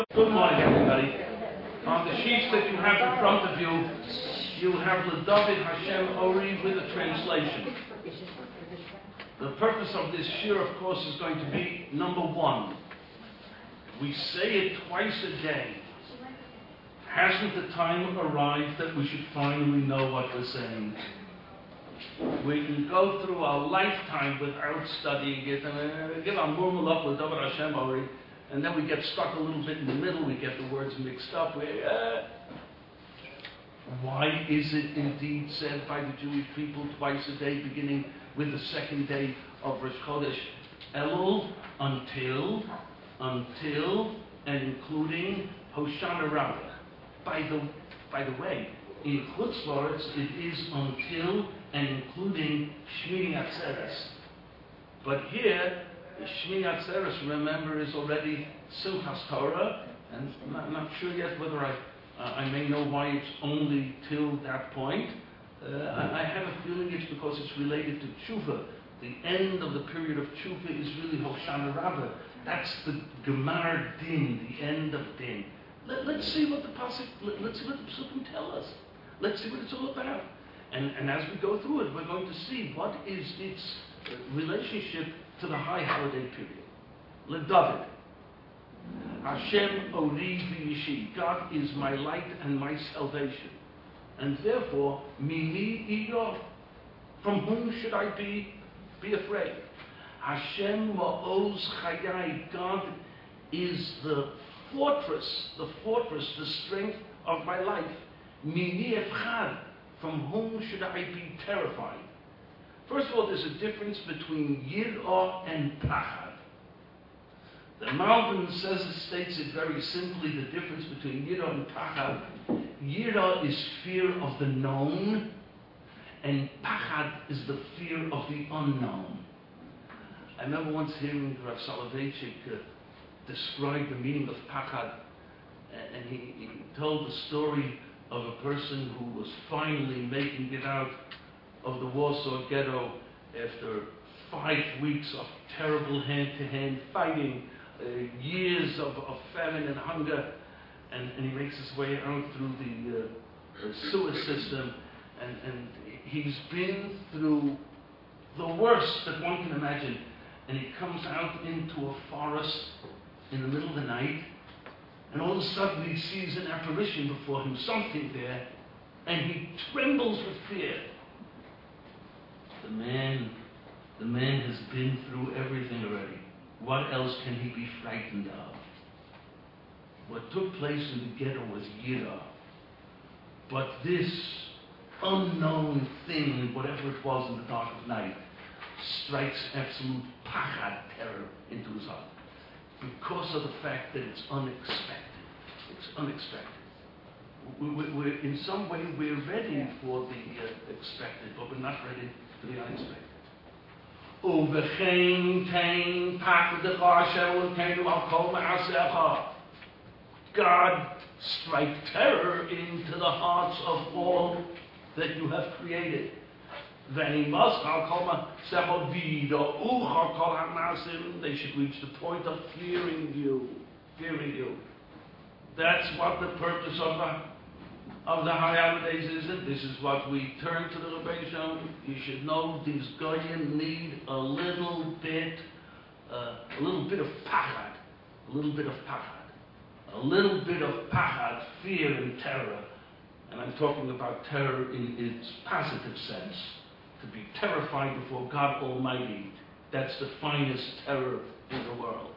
Good morning, everybody. On the sheets that you have in front of you, you have the David Hashem Ori with a translation. The purpose of this shir, of course, is going to be number one. We say it twice a day. Hasn't the time arrived that we should finally know what we're saying? We can go through our lifetime without studying it, and give our murmur up with David Hashem Ori. And then we get stuck a little bit in the middle, we get the words mixed up. Why is it indeed said by the Jewish people twice a day, beginning with the second day of Rosh Chodesh Elul, until, and including Hoshana Rabbah? By the way, in Chutz La'aretz it is until and including Shmini Atzeres. But here, Shmini Atzeres, remember, is already Simchas Torah, and I'm not sure yet whether I may know why it's only till that point. I have a feeling it's because it's related to Tshuva. The end of the period of Tshuva is really Hoshana Rabbah. That's the Gemar Din, the end of Din. Let's see what the Psukim tell us. Let's see what it's all about. And as we go through it, we're going to see what is its relationship to the high holiday period. LeDavid. Hashem Ori v'Yishi. God is my light and my salvation. And therefore, Mimi Iyov. From whom should I be afraid? Hashem Ma'oz Chayai. God is the fortress, the strength of my life. Mimi Efchad. From whom should I be terrified? First of all, there's a difference between Yir'ah and Pachad. The Malbim states it very simply, the difference between Yir'ah and Pachad. Yir'ah is fear of the known, and Pachad is the fear of the unknown. I remember once hearing Rav Soloveitchik describe the meaning of Pachad, and he told the story of a person who was finally making it out of the Warsaw Ghetto after 5 weeks of terrible hand-to-hand fighting, years of famine and hunger, and he makes his way out through the sewer system, and he's been through the worst that one can imagine, and he comes out into a forest in the middle of the night, and all of a sudden he sees an apparition before him, something there, and he trembles with fear. The man has been through everything already. What else can he be frightened of? What took place in the ghetto was Yirah. But this unknown thing, whatever it was in the dark of night, strikes absolute pachad, terror, into his heart. Because of the fact that it's unexpected. It's unexpected. We're in some way, we're ready for the expected, but we're not ready for the unexpected. God, strike terror into the hearts of all that you have created. They should reach the point of fearing you. That's what the purpose of the high holidays is. This is what we turn to the Rebbe Shalom. You should know these goyim need a little bit of pachad, fear and terror. And I'm talking about terror in its positive sense. To be terrified before God Almighty, that's the finest terror in the world.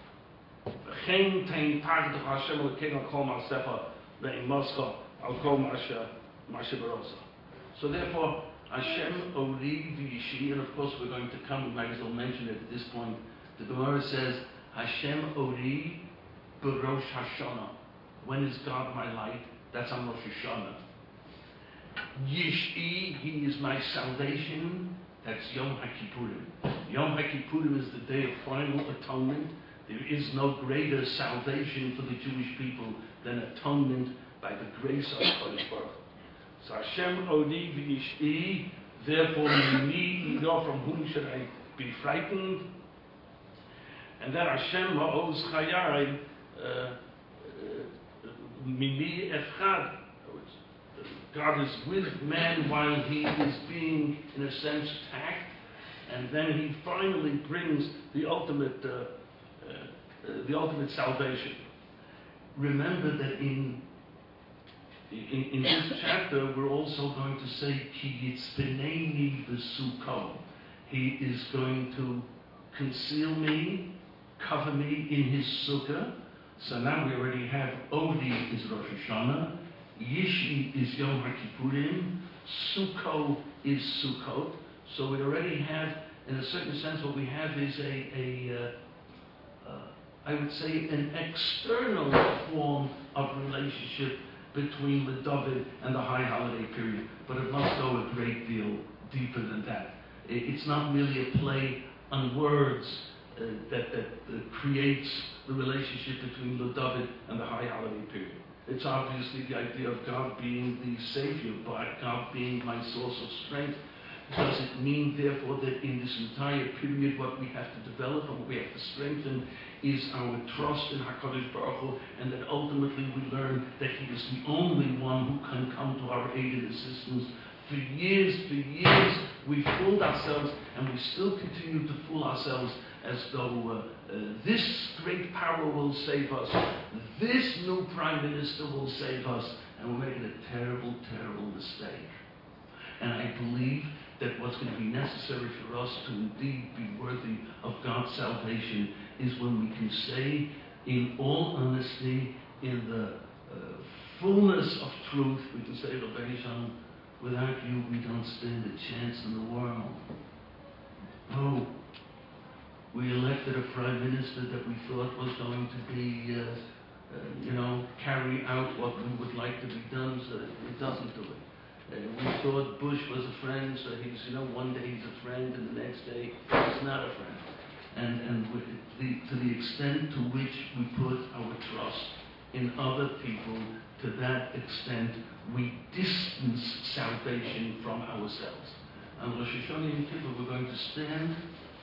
So therefore, Hashem Ori v'Yishi, and of course we're going to come, we might as well mention it at this point. The Gemara says, Hashem Ori b'Rosh Hashanah. When is God my light? That's on Rosh Hashanah. Yish'i, he is my salvation. That's Yom HaKippurim. Yom HaKippurim is the day of final atonement. There is no greater salvation for the Jewish people than atonement by the grace of Kodesh Baruch. So Hashem Odi v'Yish'i, therefore me, from whom should I be frightened? And then Hashem Ma'oz Chayai, Mimi Echad. God is with man while he is being, in a sense, attacked, and then he finally brings the ultimate salvation. Remember that in this chapter, we're also going to say, Ki yitzbeneni b'sukkah. He is going to conceal me, cover me in his sukkah. So now we already have Odi is Rosh Hashanah, Yishi is Yom HaKippurim, Sukkot is Sukkot. So we already have, in a certain sense, what we have is I would say, an external form of relationship between the David and the high holiday period. But it must go a great deal deeper than that. It's not merely a play on words that creates the relationship between the David and the high holiday period. It's obviously the idea of God being the Savior, God being my source of strength. Does it mean, therefore, that in this entire period what we have to develop and what we have to strengthen is our trust in HaKadosh Baruch Hu, and that ultimately we learn that He is the only one who can come to our aid and assistance? For years, we fooled ourselves, and we still continue to fool ourselves as though this great power will save us, this new Prime Minister will save us, and we're making a terrible, terrible mistake. And I believe that what's going to be necessary for us to indeed be worthy of God's salvation is when we can say, in all honesty, in the fullness of truth, we can say, Rabbi Shalom, without you we don't stand a chance in the world. Oh, we elected a prime minister that we thought was going to be, carry out what we would like to be done, so it doesn't do it. We thought Bush was a friend, so he's, one day he's a friend, and the next day he's not a friend. And to the extent to which we put our trust in other people, to that extent we distance salvation from ourselves. And Rosh Hashanah Yom Kippur, we're going to stand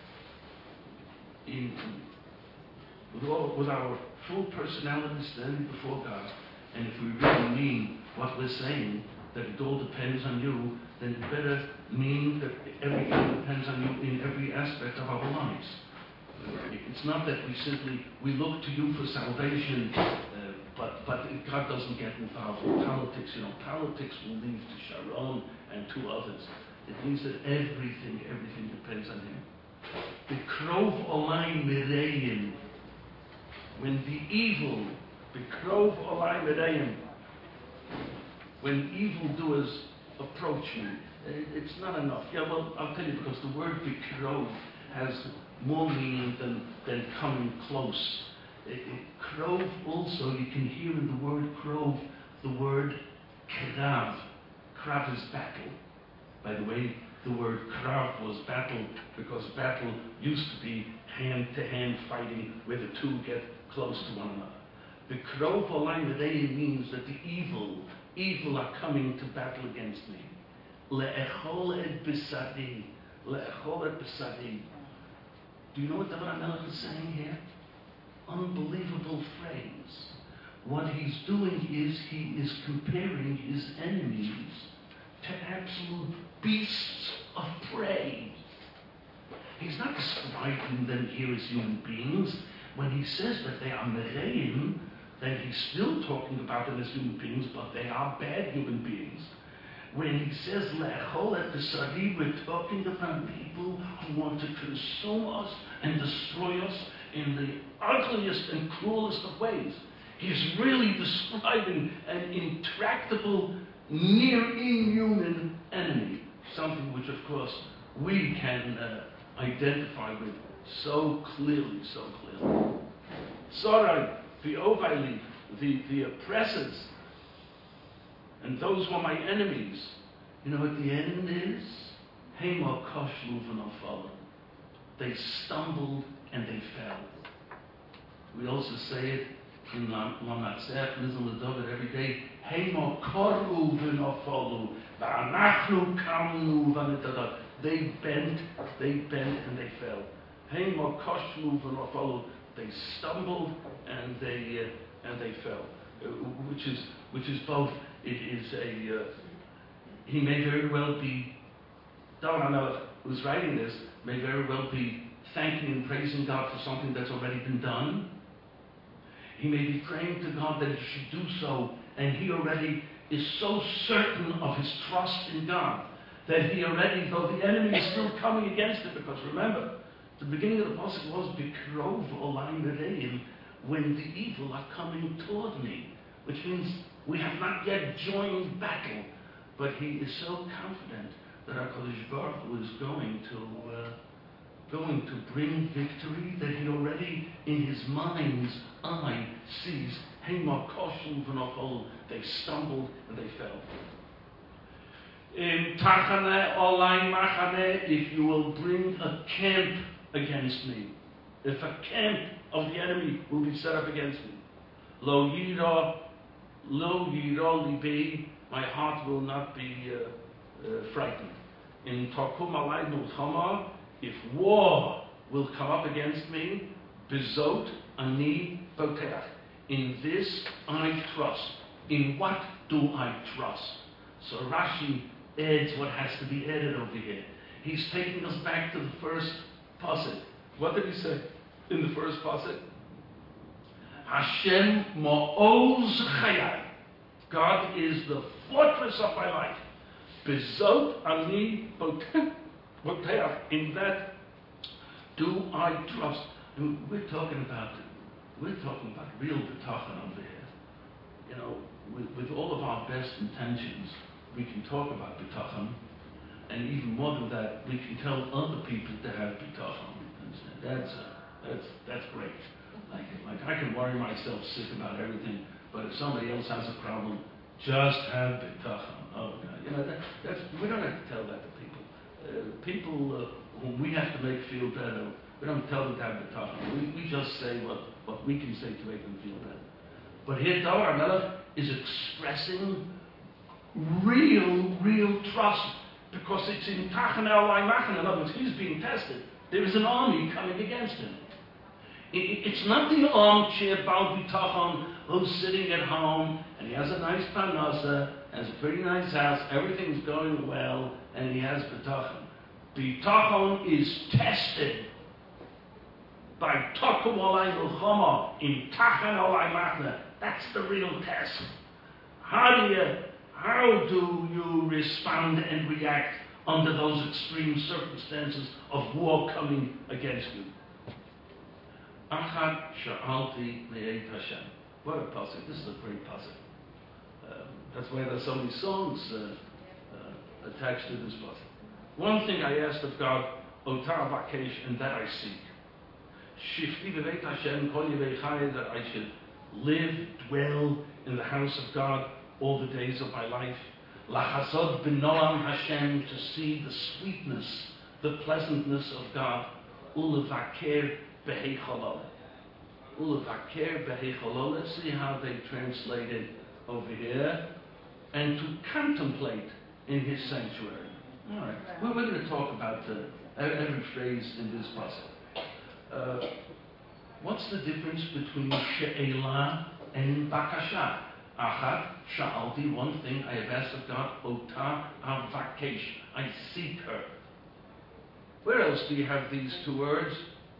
with our full personality standing before God. And if we really mean what we're saying, that it all depends on you, then it better mean that everything depends on you in every aspect of our lives. It's not that we look to you for salvation, but God doesn't get involved in politics. Politics will lead to Sharon and to others. It means that everything depends on Him. The Krov Olai Mireim, when the evil, the Krov Olai Mireim, when evildoers approach you, it's not enough. Yeah, well, I'll tell you, because the word Bikrov has more meaning than coming close. Krov also, you can hear in the word Krov the word Krav. Krav is battle. By the way, the word Krav was battle because battle used to be hand-to-hand fighting where the two get close to one another. The Krov Olai Mireim means that the evil are coming to battle against me. Le'echol et b'sadi. Le'echol et b'sadi. Do you know what David HaMelech is saying here? Unbelievable phrase. What he's doing is he is comparing his enemies to absolute beasts of prey. He's not describing them here as human beings. When he says that they are mereim, then he's still talking about them as human beings, but they are bad human beings. When he says le'echol et b'sari, we're talking about people who want to consume us and destroy us in the ugliest and cruelest of ways. He's really describing an intractable, near inhuman enemy, something which, of course, we can identify with so clearly. Sarai, the Ovaili, the oppressors, and those who are my enemies. You know what the end is? Hema koshlu v'nafal. They stumbled and they fell. We also say it in Lamatzeh, Nizam David every day. Hema koru v'nafalu, v'anachnu kamnu v'nitadad. They bent and they fell. Hema koshlu v'nafalu. They stumbled and they fell. which is both. It is a. He may very well be. David HaMelech, who's writing this, may very well be thanking and praising God for something that's already been done. He may be praying to God that he should do so, and he already is so certain of his trust in God that he already, though the enemy is still coming against it, because remember, the beginning of the passage was Bikrov Olayim Re'im, when the evil are coming toward me, which means we have not yet joined battle, but he is so confident that HaKadosh Baruch Hu is going to bring victory, that he already in his mind's eye sees Hema Koshul V'Nochol, they stumbled and they fell. In Tachane Olayim Machane, if you will bring a camp against me, if a camp of the enemy will be set up against me, Lo Yira Libi, my heart will not be frightened. In Takum Alay Mulchama, if war will come up against me, Bizot Ani Boteach. In this I trust. In what do I trust? So Rashi adds what has to be added over here. He's taking us back to the first pasuk. What did he say in the first pasuk? Hashem Ma'oz Chayai. God is the fortress of my life. Bezot Ani Boteach. In that do I trust. And we're talking about real bitachon over here. You know, with all of our best intentions, we can talk about bitachon, and even more than that, we can tell other people to have bitachon. That's great. Like I can worry myself sick about everything, but if somebody else has a problem, just have bitachon. Oh, God. You know, we don't have to tell that to people. People whom we have to make feel better, we don't tell them to have bitachon. We just say what we can say to make them feel better. But here, David HaMelech is expressing real trust, because it's in Tachane Olayim Machane. In other words, he's being tested. There is an army coming against him. It's not the armchair Baal Bitachon who's sitting at home and he has a nice parnasa, has a pretty nice house, everything's going well, and he has Bitachon. Bitachon is tested by Takum Olayim Mulchama in Tachane Olayim Machane. That's the real test. How do you respond and react under those extreme circumstances of war coming against you? Achat sha'alti me'et Hashem. What a pasuk! This is a great pasuk. That's why there's so many songs attached to this pasuk. One thing I asked of God, Otar Vakesh, and that I seek. Shifti v'veit Hashem kol yevei chai, that I should live, dwell in the house of God all the days of my life. Lachasod b'noam Hashem, to see the sweetness, the pleasantness of God. Ulevaker b'heicholol. Ulevaker b'heicholol. Let's see how they translate it over here. And to contemplate in His sanctuary. All right. Well, we're going to talk about every phrase in this passage. What's the difference between she'elah and bakasha? Achat sha'alti, one thing I have asked of God, ota avakesh, I seek her. Where else do you have these two words?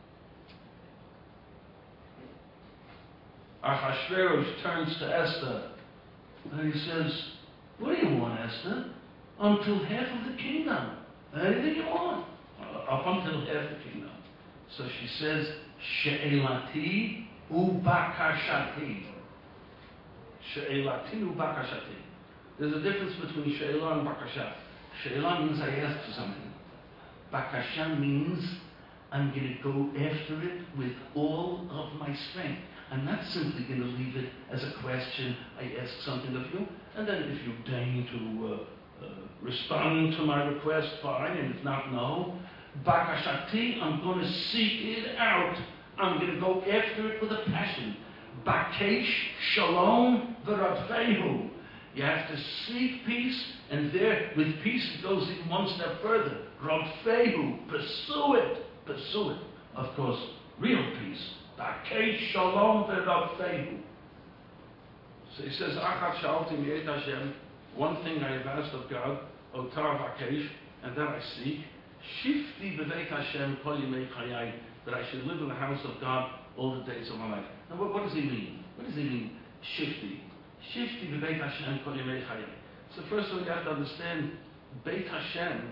Achashverosh turns to Esther and he says, what do you want, Esther? Until half of the kingdom. Anything you want. Up until half the kingdom. So she says, she'elati ubakashati. She'elati ubakashati. There's a difference between she'elah and bakasha. She'elah means I ask for something. Bakasha means I'm going to go after it with all of my strength. I'm not simply going to leave it as a question. I ask something of you, and then if you deign to respond to my request, fine, and if not, no. Bakashati, I'm going to seek it out. I'm going to go after it with a passion. Bakesh shalom v'radfehu. You have to seek peace, and there, with peace, it goes even one step further. Radfehu, pursue it. Pursue it. Of course, real peace. Bakesh shalom v'radfehu. So he says, Achat Shalti Mi'et Hashem, one thing I have asked of God, Otar Vakesh, and that I seek, Shifti B'veit Hashem Kol Yimei Chayai, that I should live in the house of God all the days of my life. Now what does he mean? What does he mean, Shifti? Shifti B'veit Hashem Kol Yimei Chayai. So first of all, you have to understand, Beit Hashem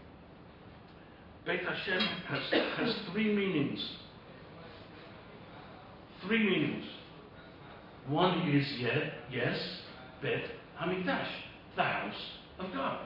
has three meanings. Three meanings. One is yes, Bet Hamikdash, the house of God.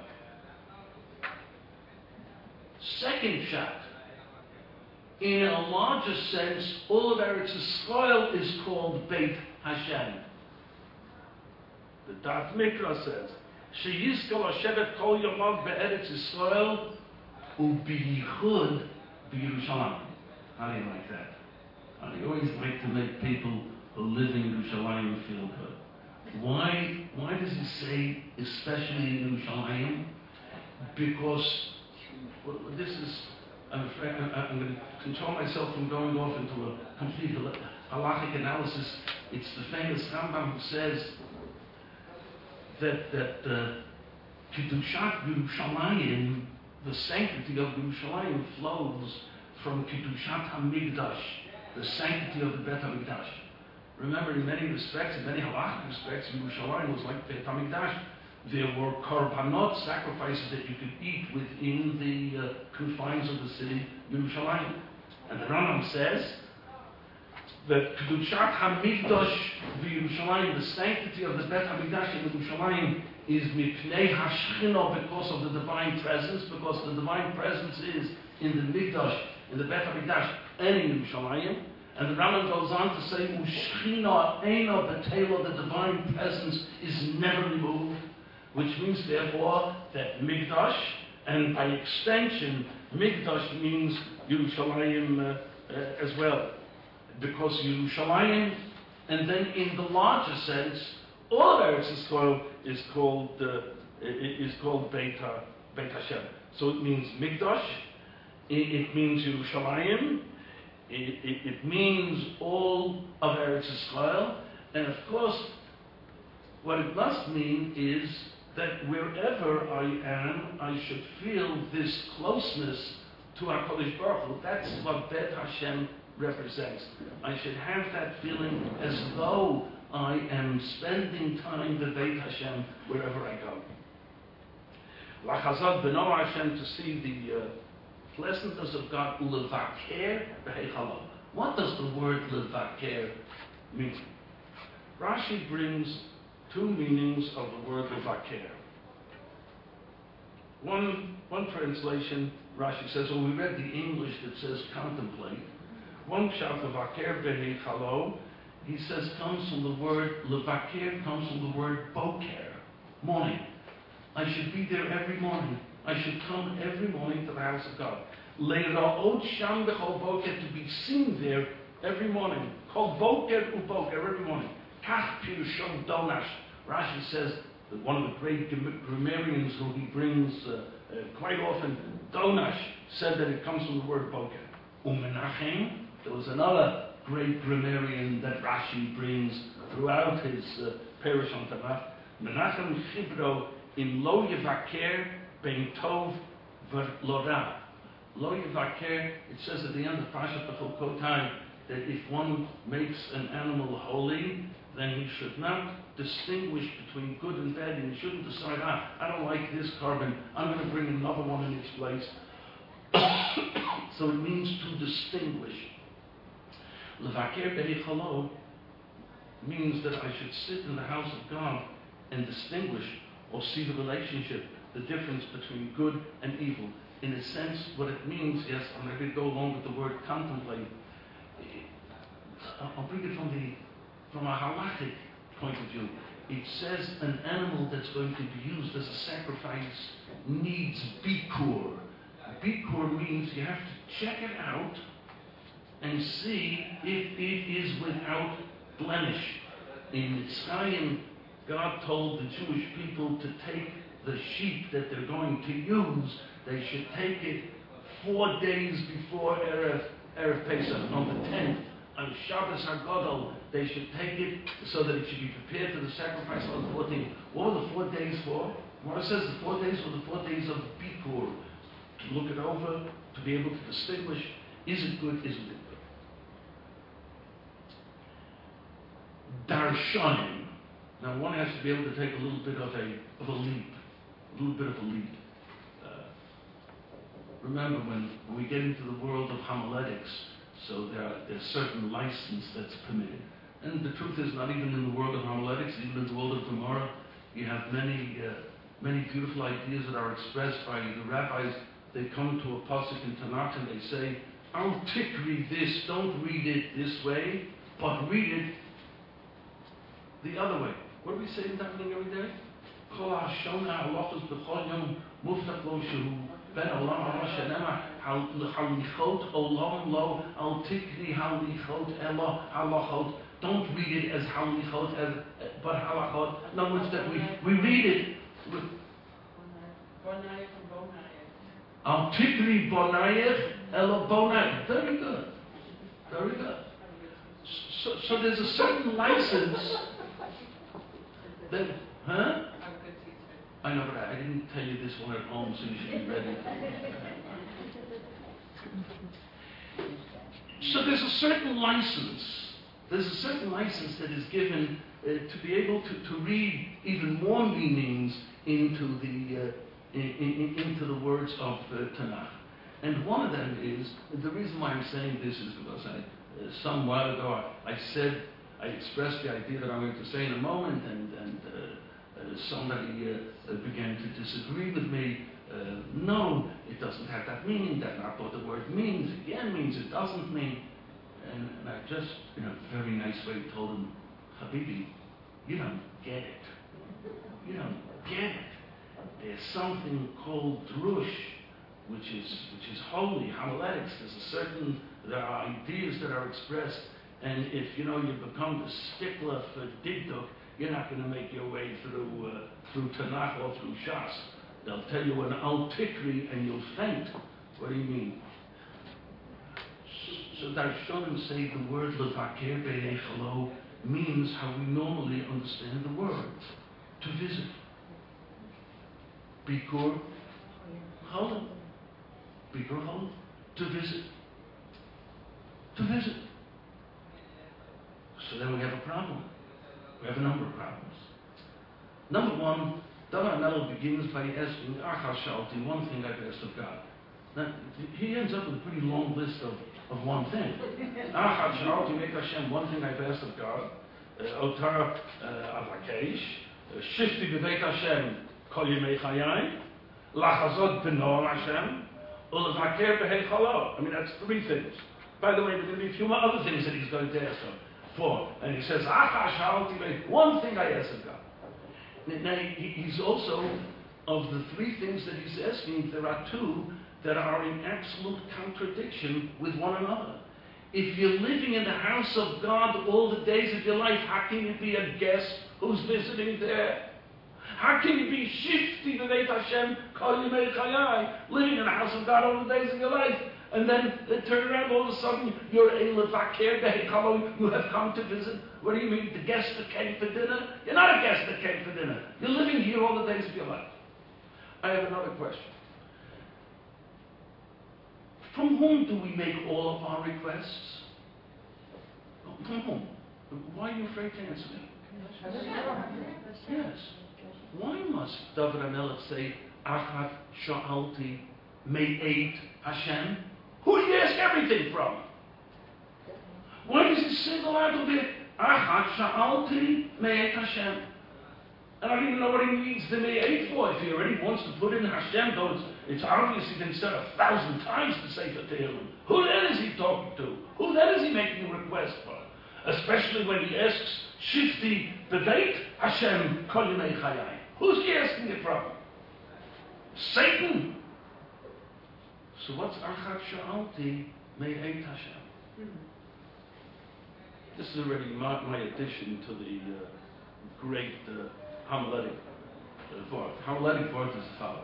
Second shot, in a larger sense, all of Eretz Yisrael is called Beit Hashem. The Daf Mikra says, "Sheyizkal Hashevet Kol Yomav beEretz Yisrael uBiyichud bYerushalayim." How do you like that? I always like to make people who live in Yerushalayim feel good. Why does he say especially in Yerushalayim? Because this is, I'm afraid, I'm going to control myself from going off into a complete halachic analysis. It's the famous Rambam who says that Kedushat Yerushalayim, the sanctity of Yerushalayim, flows from Kedushat HaMikdash, the sanctity of the Bet HaMikdash. Remember, in many respects, in many halachic respects, Yerushalayim was like Bet HaMikdash. There were korbanot, sacrifices that you could eat within the confines of the city, Yerushalayim. And the Rambam says that Kedushat HaMikdash v'Yerushalayim, the sanctity of the Bet HaMikdash in Yerushalayim, is mipnei hashchina, because of the divine presence, because the divine presence is in the Mikdash, in the Bet HaMikdash, and in Yerushalayim. And the Rambam goes on to say, Ushchina eina betela, the divine presence is never removed, which means therefore that Mikdash, and by extension, Mikdash means Yerushalayim as well. Because Yerushalayim, and then in the larger sense, all of Eretz Yisrael is called Beit Hashem. So it means Mikdash, it means Yerushalayim, it means all of Eretz Yisrael, and of course, what it must mean is that wherever I am, I should feel this closeness to HaKadosh Baruch Hu. That's what Bet Hashem represents. I should have that feeling as though I am spending time with Beit Hashem wherever I go. Lachazad b'no Hashem, to see the pleasantness of God. Levaker b'heichalo. What does the word levaker mean? Rashi brings two meanings of the word levaker. One translation, Rashi says, well, we read the English that says contemplate. One pshat, levaker b'heichalo, he says, comes from the word, levaker comes from the word boker, morning. I should be there every morning. I should come every morning to the house of God. Leira'ot sham b'chol boker, to be seen there every morning. Kol boker u'boker, every morning. Kach pirushon donash. Rashi says that one of the great grammarians who he brings quite often, Donash, said that it comes from the word boker. Umenachem, there was another great grammarian that Rashi brings throughout his Perush on Tanakh. Menachem Chibro in Lo Yevaker Ben Tov V'Lo Ra. Lo Yevaker, it says at the end of Parashat Bechukotai that if one makes an animal holy, then he should not distinguish between good and bad, and he shouldn't decide, I don't like this carbon, I'm going to bring another one in its place. So it means to distinguish. Levaker b'heichalo means that I should sit in the house of God and distinguish or see the relationship, the difference between good and evil. In a sense, what it means, yes, I'm going to go along with the word contemplate. I'll bring it from a halachic point of view. It says an animal that's going to be used as a sacrifice needs bikur. Bikur means you have to check it out and see if it is without blemish. In Mitzrayim, God told the Jewish people to take the sheep that they're going to use, they should take it 4 days before Erev Pesach, on the 10th on Shabbos HaGadol, they should take it so that it should be prepared for the sacrifice on the 14th. What were the 4 days for? Mara says the 4 days were the 4 days of Bikur, to look it over, to be able to distinguish, is it good, isn't it good? Darshanim. Now one has to be able to take a little bit of a leap. Remember when we get into the world of homiletics, so there's certain license that's permitted. And the truth is, not even in the world of homiletics, even in the world of Gemara, you have many beautiful ideas that are expressed by the rabbis. They come to a pasuk in Tanakh and they say, Al tikri this, don't read it this way, but read it the other way. What do we say in davening every day? Kol ha'shona halachos b'chol yom muftach lo shehu ben olam haba shenema halichot olam lo al tikri halichot elo halachot. Don't read it as halichot, but halachot. In other words, that we read it with al tikri bonayech elo bonayech. Very good. Very good. So there's a certain license that, huh? I know, but I didn't tell you this one at home, so you should be ready. So there's a certain license. There's a certain license that is given to be able to read even more meanings into the words of Tanakh. And one of them is, the reason why I'm saying this is because some while ago I expressed the idea that I'm going to say in a moment, and somebody began to disagree with me. No, it doesn't have that meaning. That's not what the word means. Again, means it doesn't mean. And I just, in a very nice way, told him, Habibi, you don't get it. You don't get it. There's something called drush, which is holy, homiletics. There are ideas that are expressed, and if you become the stickler for Diduk, you're not going to make your way through Tanakh or through Shas. They'll tell you an al tikri and you'll faint. What do you mean? So Darshanim say the word levaker be'echalo means how we normally understand the word: to visit. Bikur Cholim. Bikur Cholim. To visit. To visit. So then we have a problem. We have a number of problems. Number one, David HaMelech begins by asking, Achar Shalti, one thing I've asked of God. Now, he ends up with a pretty long list of one thing. Achar Shalti, Mek Hashem, one thing I've asked of God. Otar Avakesh, Shifti B'Beit Hashem, Kol Yemei Chayai, Lachazot B'Noam Hashem, Ulevaker B'Heichalo. I mean, that's 3 things. By the way, there are going to be a few more other things that he's going to ask him for. And he says, one thing I ask of God. Now, he's also, of the 3 things that he's asking, there are 2 that are in absolute contradiction with one another. If you're living in the house of God all the days of your life, how can you be a guest who's visiting there? How can you be shifti b'Beit Hashem kol yemei chayai, living in the house of God all the days of your life, and then turn around all of a sudden you're a levaker be'echalo, you have come to visit? What do you mean, the guest that came for dinner? You're not a guest that came for dinner. You're living here all the days of your life. I have another question. From whom do we make all of our requests? From whom? Why are you afraid to answer me? Yes. Why must David HaMelech say, Achat Sha'alti Me'et Hashem? Who did he ask everything from? Why does he single out of it, Achat Sha'alti Me'et Hashem? And I don't even know what he needs the Me'et for. If he already wants to put in Hashem, though it's obviously been said 1,000 times to say for Tehillim. Who then is he talking to? Who then is he making a request for? Especially when he asks, Shifti B'Beit Hashem Kol Yemei Chayai. Who's he asking it from? Satan. So what's Achat Sha'alti Me'et Hashem? This is already my addition to the great homiletic Vort. Homiletic Vort is the following.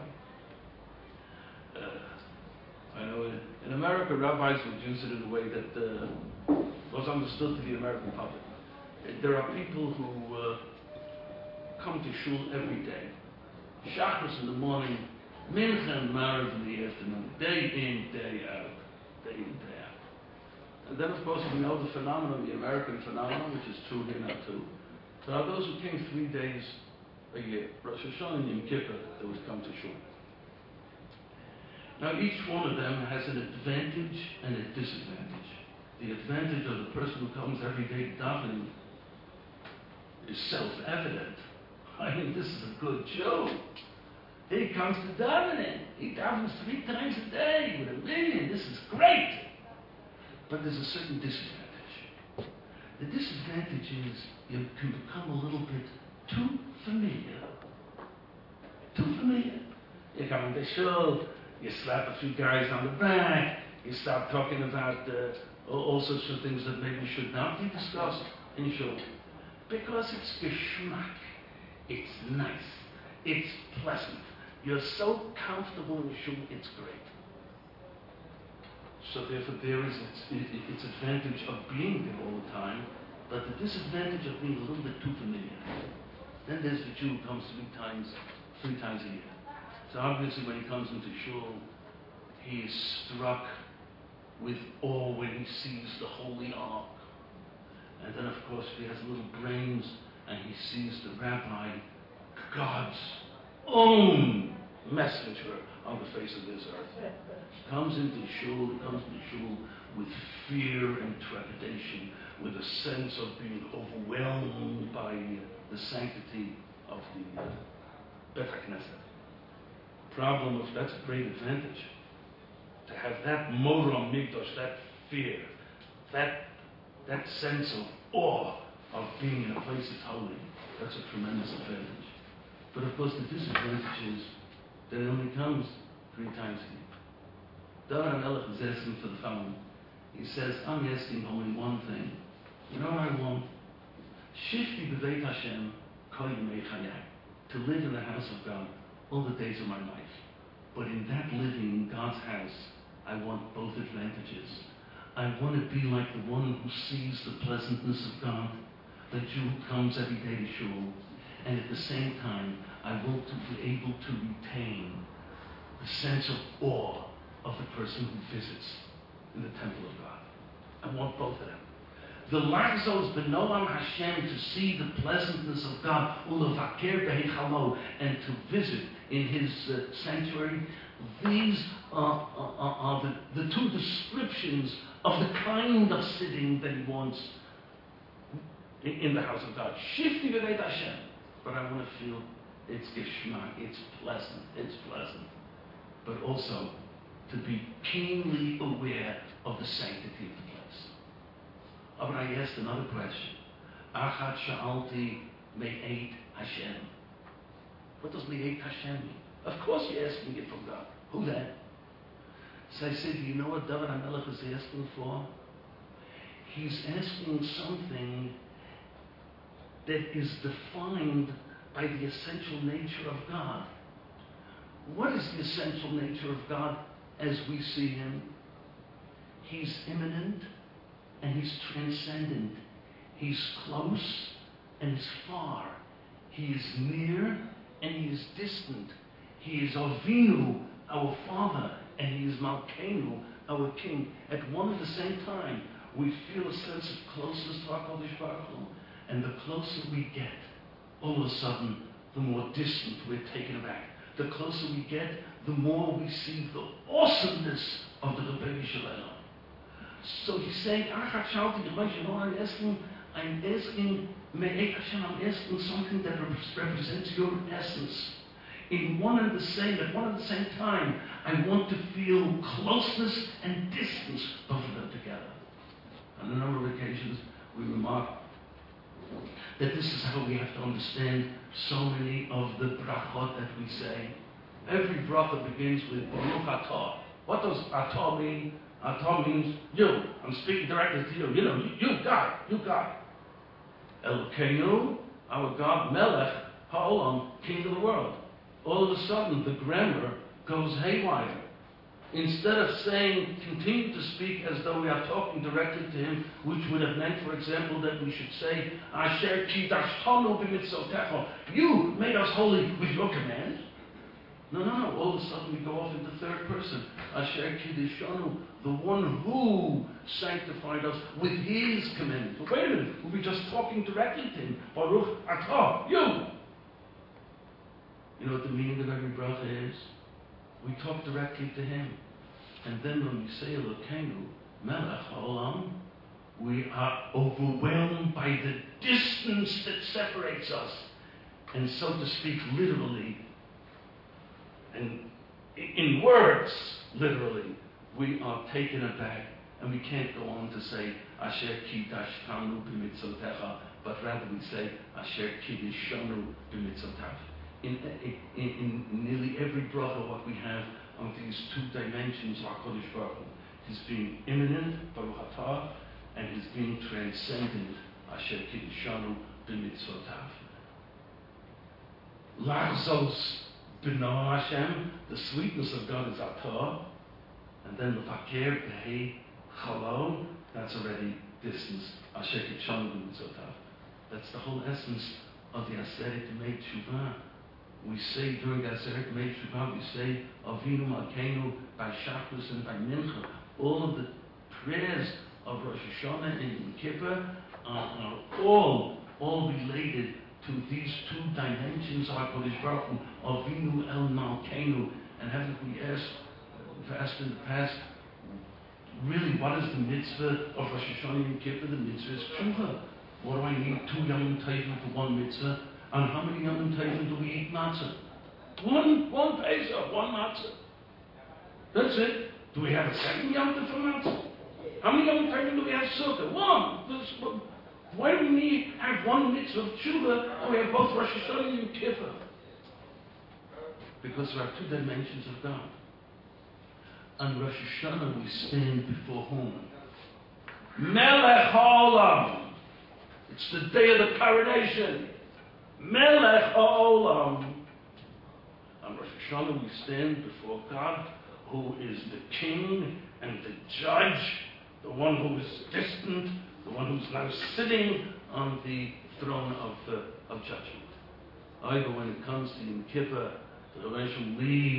I know in America, rabbis would use it in a way that was understood to the American public. There are people who come to shul every day. Shacharis in the morning, Mincha and Marav in the afternoon, day in, day out, day in, day out. And then, of course, we know the phenomenon, the American phenomenon, which is true here now too. There are those who came 3 days a year. Rosh Hashanah and Yom Kippur, they would come to shul. Now, each one of them has an advantage and a disadvantage. The advantage of the person who comes every day davening is self-evident. I mean, this is a good Jew. He comes to davening. He davens 3 times a day with 1 million. This is great. But there's a certain disadvantage. The disadvantage is you can become a little bit too familiar. Too familiar. You come into shul, you slap a few guys on the back, you start talking about all sorts of things that maybe should not be discussed in shul. Because it's geschmack. It's nice. It's pleasant. You're so comfortable in shul, it's great. So therefore there is its advantage of being there all the time, but the disadvantage of being a little bit too familiar. Then there's the Jew who comes 3 times a year. So obviously when he comes into shul, he is struck with awe when he sees the Holy Ark. And then of course if he has little brains and he sees the rabbi, God's own messenger on the face of this earth. Comes into shul with fear and trepidation, with a sense of being overwhelmed by the sanctity of the Bet HaKnesset. Problem of that's a great advantage. To have that moram migdosh, that fear, that sense of awe of being in a place that's holy, that's a tremendous advantage. But of course the disadvantage is that it only comes 3 times a year. David HaMelech is asking for the following. He says, I'm asking only one thing. You know what I want? Shifti b'veit Hashem kol yemei chayai. To live in the house of God all the days of my life. But in that living in God's house, I want both advantages. I want to be like the one who sees the pleasantness of God, the Jew who comes every day to shul, and at the same time, I want to be able to retain the sense of awe of the person who visits in the temple of God. I want both of them. The Lachzos b'noam Hashem, to see the pleasantness of God, ulevaker b'heichalo, and to visit in His sanctuary. These are the 2 descriptions of the kind of sitting that He wants in the house of God. Shifti b'veit Hashem. But I want to feel it's geschmack, it's pleasant. But also to be keenly aware of the sanctity of the place. But I asked another question. Achat sha'alti me'eit Hashem. What does me'eit Hashem mean? Of course you're asking it from God. Who then? So I said, do you know what David HaMelech is asking for? He's asking something that is defined by the essential nature of God. What is the essential nature of God as we see Him? He's immanent and He's transcendent. He's close and He's far. He is near and He is distant. He is Avinu, our Father, and He is Malkeinu, our King. At one and the same time, we feel a sense of closeness to our Kodesh Baruch Hu. And the closer we get, all of a sudden, the more distant we're taken aback. The closer we get, the more we see the awesomeness of the Rebbeinu Shalom. So he's saying, Achat sha'alti, you know what I'm asking? I'm asking Me'eit Hashem, I'm asking something that represents your essence. At one and the same time, I want to feel closeness and distance, both of them together. On a number of occasions, we remark that this is how we have to understand so many of the brachot that we say. Every bracha begins with Baruch Atah. What does Atah mean? Atah means you. I'm speaking directly to you. You know, you God. Elokeinu, our God, Melech Ha'olam, King of the world. All of a sudden, the grammar goes haywire. Instead of saying, continue to speak as though we are talking directly to him, which would have meant, for example, that we should say, Asher kidashtanu b'mitzvotecha, you made us holy with your command. No. All of a sudden we go off into third person. Asher kidashanu, the one who sanctified us with his command. But wait a minute, we'll be just talking directly to him. Baruch atah, you. You know what the meaning of every bracha is? We talk directly to him. And then when we say Elokeinu, Melech HaOlam, we are overwhelmed by the distance that separates us. And so to speak, literally, and in words, literally, we are taken aback. And we can't go on to say, Asher kidashtanu b'mitzvotecha, but rather we say, Asher kidashanu b'mitzvotecha. In nearly every bracha, what we have on these two dimensions of HaKadosh Baruch Hu, his being immanent, Baruch Atah, and his being transcendent, Asher Kiddushanu b'mitzvotav. Lachzos b'no Hashem, the sweetness of God is Atah, and then the Fakir b'hei Chalo, that's already distance, Asher Kiddushanu b'mitzvotav. That's the whole essence of the Aseret Mei Teshuvah. We say during the Aseret Mei Teshuvah, we say Avinu Malkeinu by Shabbos and by Mincha. All of the prayers of Rosh Hashanah and Yom Kippur are all related to these two dimensions of HaKadosh Baruch Hu, Avinu El Malkeinu. And haven't we asked in the past, really, what is the mitzvah of Rosh Hashanah and Yom Kippur? The mitzvah is Teshuvah. What do I need? 2 Yom Tovim for one mitzvah? And how many Yom Tovim do we eat matzah? One Pesach, one matzah. That's it. Do we have a second Yom Tov for matzah? How many Yom Tovim do we have sukkah? One. Why do we have one mitzvah of tshuva and we have both Rosh Hashanah and Yom Kippur? Because there are two dimensions of God. On Rosh Hashanah we stand before whom? Melech HaOlam. It's the day of the coronation. Melech HaOlam. On Rosh Hashanah we stand before God, who is the king and the judge, the one who is distant, the one who's now sitting on the throne of judgment. Either when it comes to Yom Kippur, the Rebbe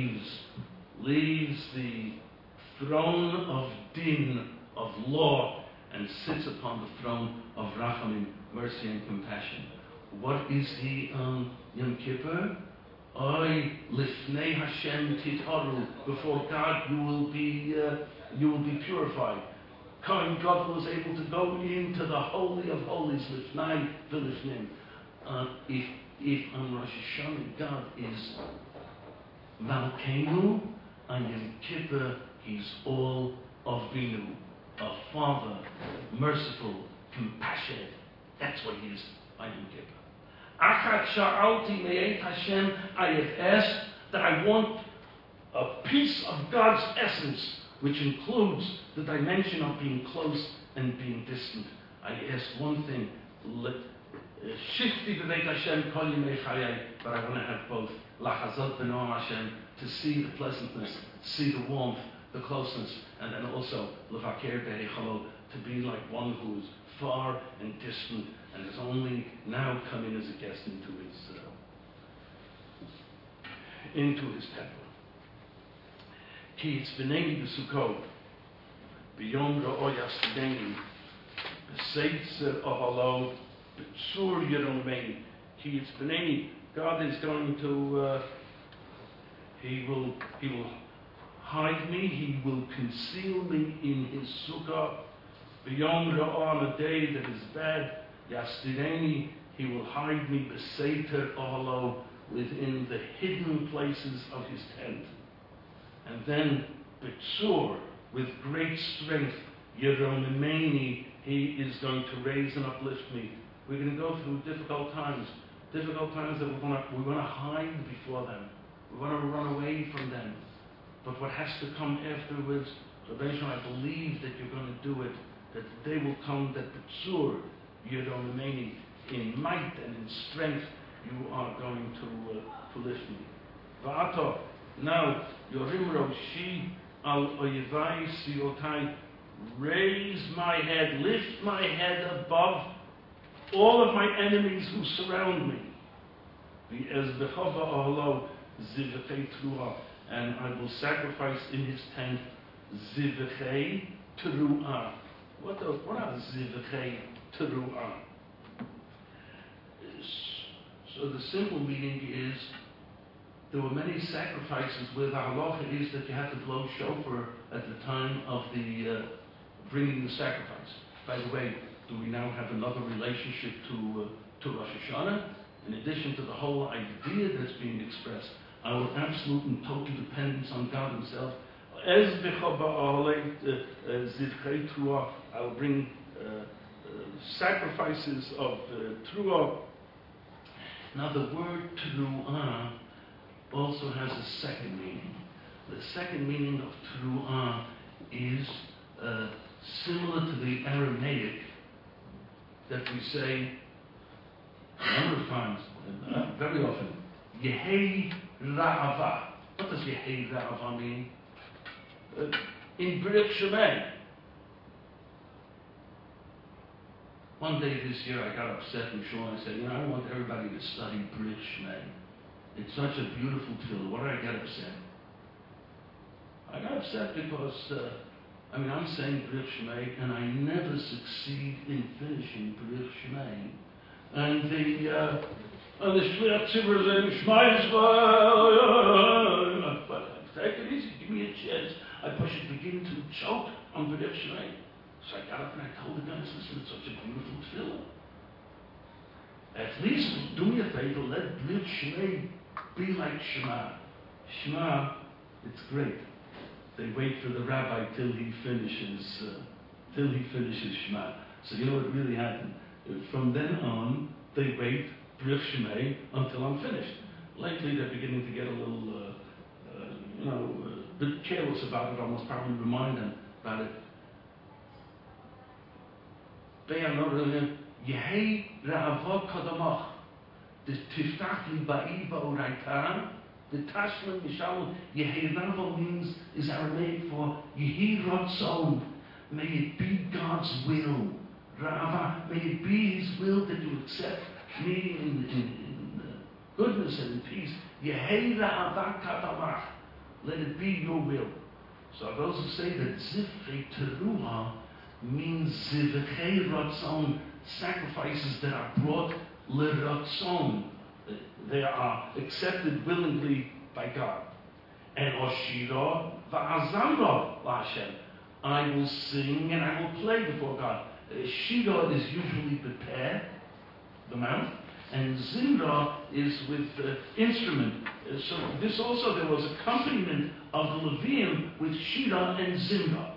leaves the throne of din, of law, and sits upon the throne of Rachamim, mercy and compassion. What is he on Yom Kippur? Lifnei Hashem titaru. Before God you will be purified. Kohen Gadol is able to go into the Holy of Holies, Lifnei v'Lifnim. If on Rosh Hashanah God is Malkeinu, on Yom Kippur He's all of Binu, a Father, merciful, compassionate. That's what He is on Yom Kippur. Achat sha'alti me'et Hashem, I have asked that I want a piece of God's essence, which includes the dimension of being close and being distant. I asked one thing, Shifti b'veit Hashem kol yimei chayei, but I want to have both. Lachazot b'noam Hashem, to see the pleasantness, to see the warmth, the closeness, and then also l'vaker b'hei chalo, to be like one who is far and distant and is only now coming as a guest into his temple. Ki yitzvineni b'sukkot, b'yom ra'o yasvineni, b'seitzer ohalo, b'tzur yeromeni. Ki yitzvineni, God is going to, He will hide me, He will conceal me in His sukkah. B'yom ra'o, on a day that is bad, Yastireni, He will hide me b'seiter ohalo, within the hidden places of His tent. And then b'tzur, with great strength, Yeromimeni, He is going to raise and uplift me. We're going to go through difficult times that we're going to hide before them. We're going to run away from them. But what has to come afterwards, Rabbeinu, I believe that you're going to do it, that the day will come that b'tzur, Yeromimeni, in might and in strength, you are going to lift me. Va'ato, now, Yorim Roshi, al oyevai siotai, raise my head, lift my head above all of my enemies who surround me. And I will sacrifice in his tent zivchei teruah. What are zivchei teruah? So the simple meaning is there were many sacrifices where the halacha is that you had to blow shofar at the time of the bringing the sacrifice. By the way, do we now have another relationship to Rosh Hashanah? In addition to the whole idea that's being expressed, our absolute and total dependence on God Himself. I'll bring sacrifices of truah. Now the word truah also has a second meaning. The second meaning of truah is similar to the Aramaic that we say a number of times, very often, Yehei Ra'ava. What does Yehei Ra'ava mean? In Brit Shemay. One day this year I got upset with Sean. I said, I want everybody to study Brit Shemay. It's such a beautiful tefillah. What did I get upset? I got upset because, I'm saying Brit Shemay, and I never succeed in finishing Brit Shemay. And the Shliach Tzibur is Shema Yisrael. But take it easy, give me a chance. I push it, begin to choke on Brit Shemay. So I got up and I told the guys, listen, it's such a beautiful tefillah. At least do me a favor, let Brit Shemay be like Shema. Shema, it's great. They wait for the rabbi till he finishes Shema. So you know what really happened? From then on, they wait Brit Shemay until I'm finished. Lately, they're beginning to get a little, a bit careless about it. I must probably remind them about it. Yehei Ra'ava Kadamach, the Tiftach Li Ba'i Ba'uraita, the Tashman Mishalom. Yehei Ra'ava means, is Aramaic for Yehi Ratzon. May it be God's will. Ra'ava, may it be His will that you accept me in goodness and in peace. Yehei Ra'ava Kadamach. Let it be your will. So those who say that Zivchei Teruah means Zivchei Ratzon, sacrifices that are brought l'ratzon. They are accepted willingly by God. And Oshira va'azamra la'Hashem. I will sing and I will play before God. Shira is usually prepare, the mouth, and Zimra is with instrument. So this also, there was accompaniment of the Levium with Shira and Zimra.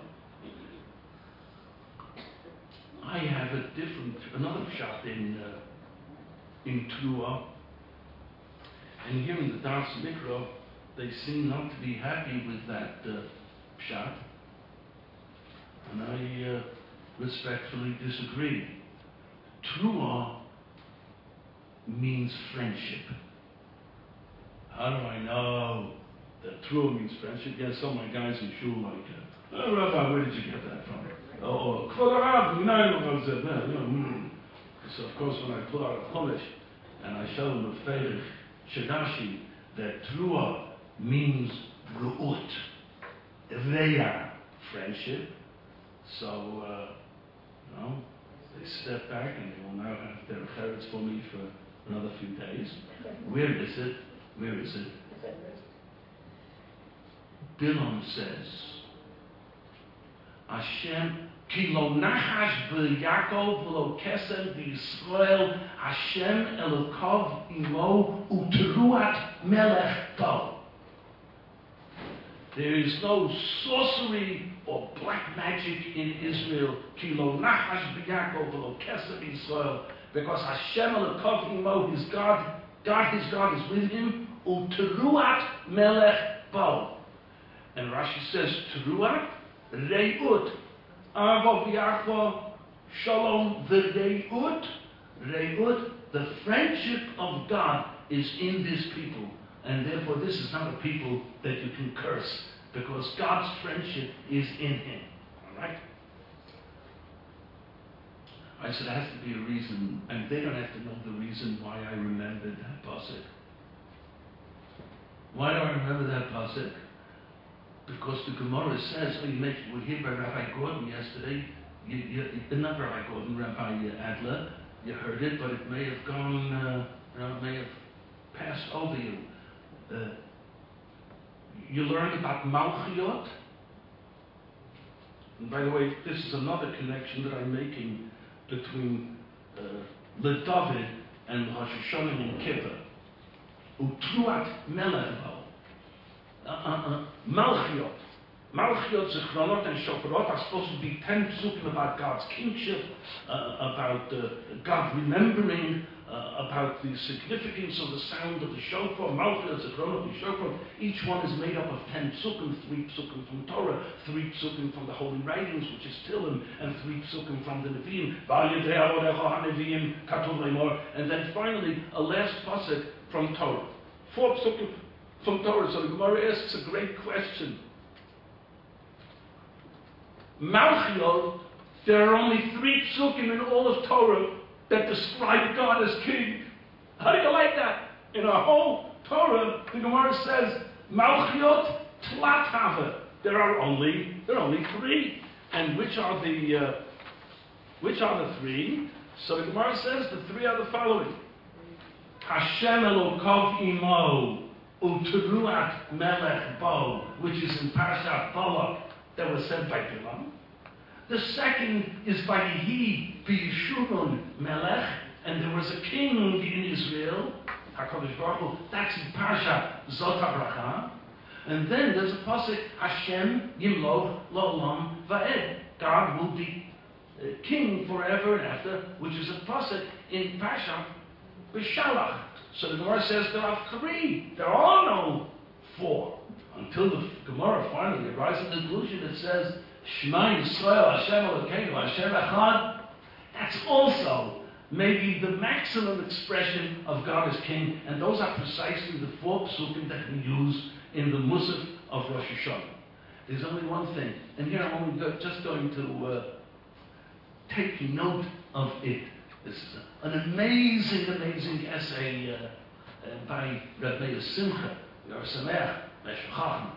I have another pshat in Truah, and here in the Das Mikra, they seem not to be happy with that pshat, and I respectfully disagree. Truah means friendship. How do I know that Truah means friendship? Yes, some of my guys in shul like, Rabbi, where did you get that from? So of course when I pull out a Chumash and I show them a Feirich Shadashi, that Truah means Ru'ut, Reya, friendship. So, they step back and they will now have their cheretz for me for another few days. Where is it? Bilam says, Hashem, ki lo nachash b'Yakov v'lo kesem b'Yisrael, Hashem elokov imo u'teruat melech bo. There is no sorcery or black magic in Israel. Ki lo nachash b'Yakov v'lo kesem b'Yisrael, because Hashem elokov imo, his God is with him. U'teruat melech bo. And Rashi says, teruat, re'ut, ava v'yachva, shalom v're'ut, re'ut, the friendship of God is in this people, and therefore this is not a people that you can curse. because God's friendship is in him. All right? I said, there has to be a reason, and they don't have to know the reason why I remembered that pasuk. Why do I remember that pasuk? Because the Gemara says, we were here by Rabbi Gordon yesterday, not Rabbi Gordon, Rabbi Adler, you heard it, but it may have gone, it may have passed over you. You learned about Malchiot. And by the way, this is another connection that I'm making between LeDavid and Rosh Hashanah and Kippur. Utruat Melech Malchiot. Malchiot, Zichronot, and Shofarot are supposed to be 10 psukim about God's kingship, about God remembering, about the significance of the sound of the shofar. Malchiot, Zichronot, and Shofar. Each one is made up of 10 psukim, 3 psukim from Torah, 3 psukim from the holy writings, which is Tehillim, and 3 psukim from the Nevi'im. And then finally, a last pasuk from Torah. 4 psukim from Torah. So the Gemara asks a great question. Malchiot, there are only 3 psukim in all of Torah that describe God as king. How do you like that? In our whole Torah, the Gemara says, Malchiot tlat hava. There are only 3. And which are the 3? So the Gemara says the 3 are the following. Hashem Elokov imo uteruat melech bo, which is in Parshat Balak, that was said by Bilam. The second is Vayihi b'Yeshurun melech, and there was a king in Israel, HaKadosh Baruch Hu, that's in Parshat Zot HaBracha. And then there's a pasuk, Hashem Yimloch La'olam Va'ed. God will be king forever and after, which is a pasuk in Parshat B'Shalach. So the Gemara says there are 3. There are no 4. Until the Gemara finally arrives at the conclusion that says, Shema Yisrael Hashem Elokeinu Hashem Echad. That's also maybe the maximum expression of God as king, and those are precisely the 4 psukim that we use in the Musaf of Rosh Hashanah. There's only one thing, and here I'm only just going to take note of it. This is an amazing essay by Rabbi Simcha, Yor Sameach, Meshech Chacham.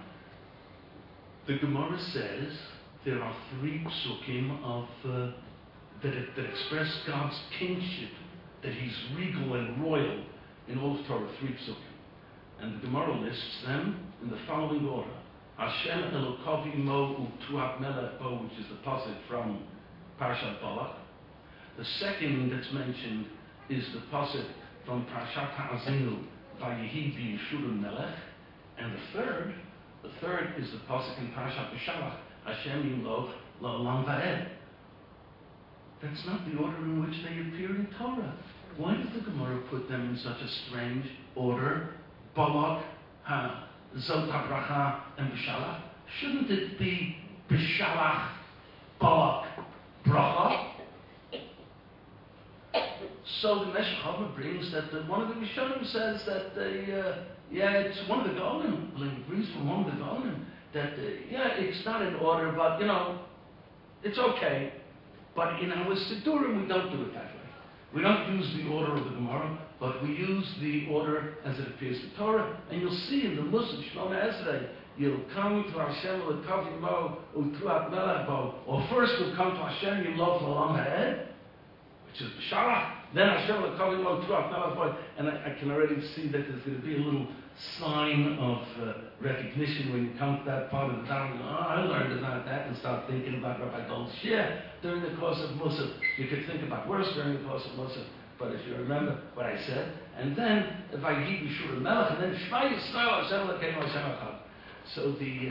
The Gemara says there are 3 psukim of that express God's kingship, that He's regal and royal in all of Torah. 3 psukim, and the Gemara lists them in the following order: Hashem Elokov imo uteruat melech bo, which is the pasuk from Parshat Balak. The second that's mentioned is the pasuk from Parshat Ha'azinu, Vayihi b'Yeshurun melech, and the third is the pasuk in Parshat B'Shalach, Hashem Yimloch La'olam Va'ed. That's not the order in which they appear in Torah. Why does the Gemara put them in such a strange order? Balak, Zot HaBracha, and B'Shalach. Shouldn't it be B'Shalach, Balak, Bracha? So the Meshech Chacham brings that one of the Rishonim says that it's one of the Gaonim, brings from one of the Gaonim, that it's not in order, but it's okay. But in our Siddurim, we don't do it that way. We don't use the order of the Gemara, but we use the order as it appears in Torah. And you'll see in the Musaf Shmona Esrei, you'll come to Hashem Elokov imo uteruat melech bo, or first you'll come to Hashem Yimloch La'olam Va'ed, which is B'Shalach. Then Hashem Elokov imo uteruat melech bo, and I can already see that there's going to be a little sign of recognition when you come to that part of the town. I learned about that, and start thinking about Rabbi Gold's share during the course of Musaf. You could think about worse during the course of Musaf, but if you remember what I said, and then Vayihi b'Yeshurun melech, and then Shema Yisrael Hashem Elokeinu Hashem Echad. So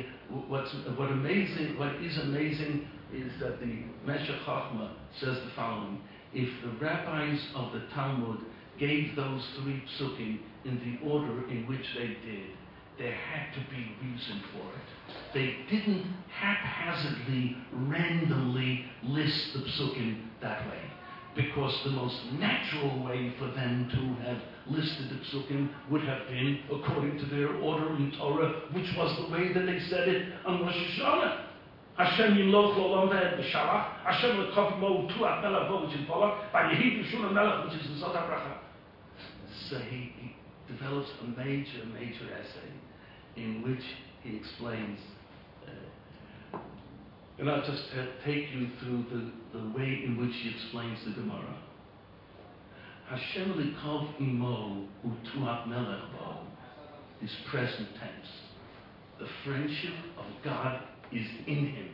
what is amazing is that the Meshech Chachma says the following: if the rabbis of the Talmud gave those 3 psukim in the order in which they did, there had to be reason for it. They didn't haphazardly, randomly list the psukim that way. because the most natural way for them to have listed the psukim would have been according to their order in Torah, which was the way that they said it on Rosh Hashanah. Hashem yimloch l'olam v'ed b'shalach, Hashem l'kov mo tu'at melech bo, which is Polak, by Yehi b'shul melech, which is the Zot HaBracha. So he develops a major essay in which he explains, and I'll just take you through the way in which he explains the Gemara. Hashem likov imo utuat melech bo is present tense. The friendship of God is in him.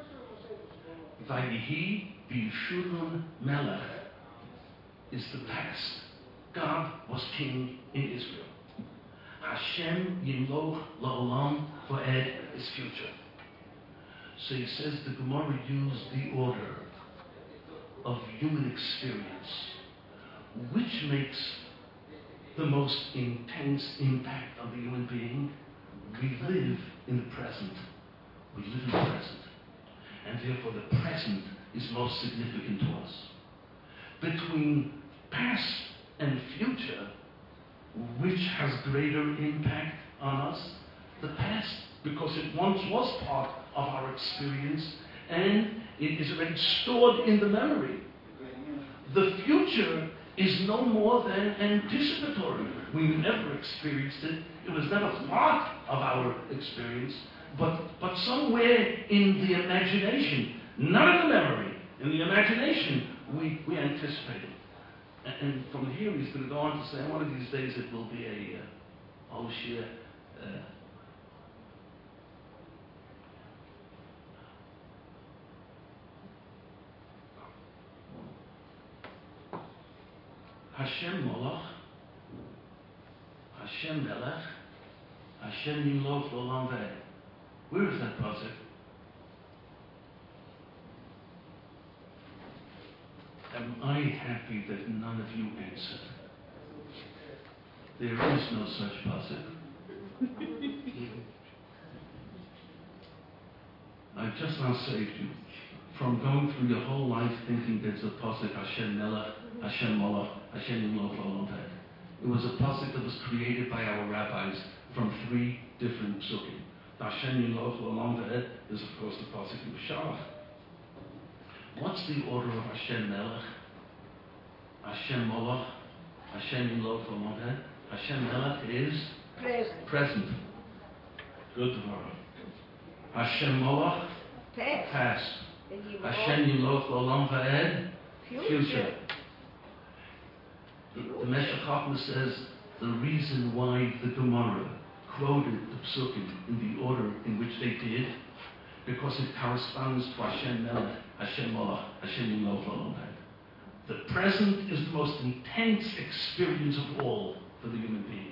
Vayihi b'yishurun melech is the past. God was king in Israel. Hashem yimloch la'olam va'ed is future. So he says the Gemara used the order of human experience, which makes the most intense impact on the human being. We live in the present. We live in the present. And therefore the present is most significant to us. Between past and future, which has greater impact on us? The past, because it once was part of our experience and it is already stored in the memory. The future is no more than anticipatory. We never experienced it. It was never part of our experience, but somewhere in the imagination, not in the memory, in the imagination, we anticipate it. And from here he's going to go on to say, one of these days it will be a Oshia. Hashem Molach, Hashem Melech, Hashem Yimloch L'olam V'ed. Where is that pasuk? Am I happy that none of you answered? There is no such pasuk. I've just now saved you from going through your whole life thinking there's a pasuk Hashem Melech, Hashem Molach, Hashem Yimloch L'olam V'ed. It was a pasuk that was created by our rabbis from 3 different psukim. The Hashem Yimloch L'olam V'ed is of course the pasuk in B'Shalach. What's the order of Hashem Melech, Hashem Molach, Hashem Yimloch L'olam V'ed? Hashem Melech is present. Good Dvarah. Hashem Molach, past. Hashem Yimloch L'olam V'ed, future. The Meshech Chochmah says the reason why the Gemara quoted the psukim in the order in which they did, because it corresponds to Hashem Melech, Hashem Molach, Hashem Yimloch L'olam V'ed. The present is the most intense experience of all for the human being.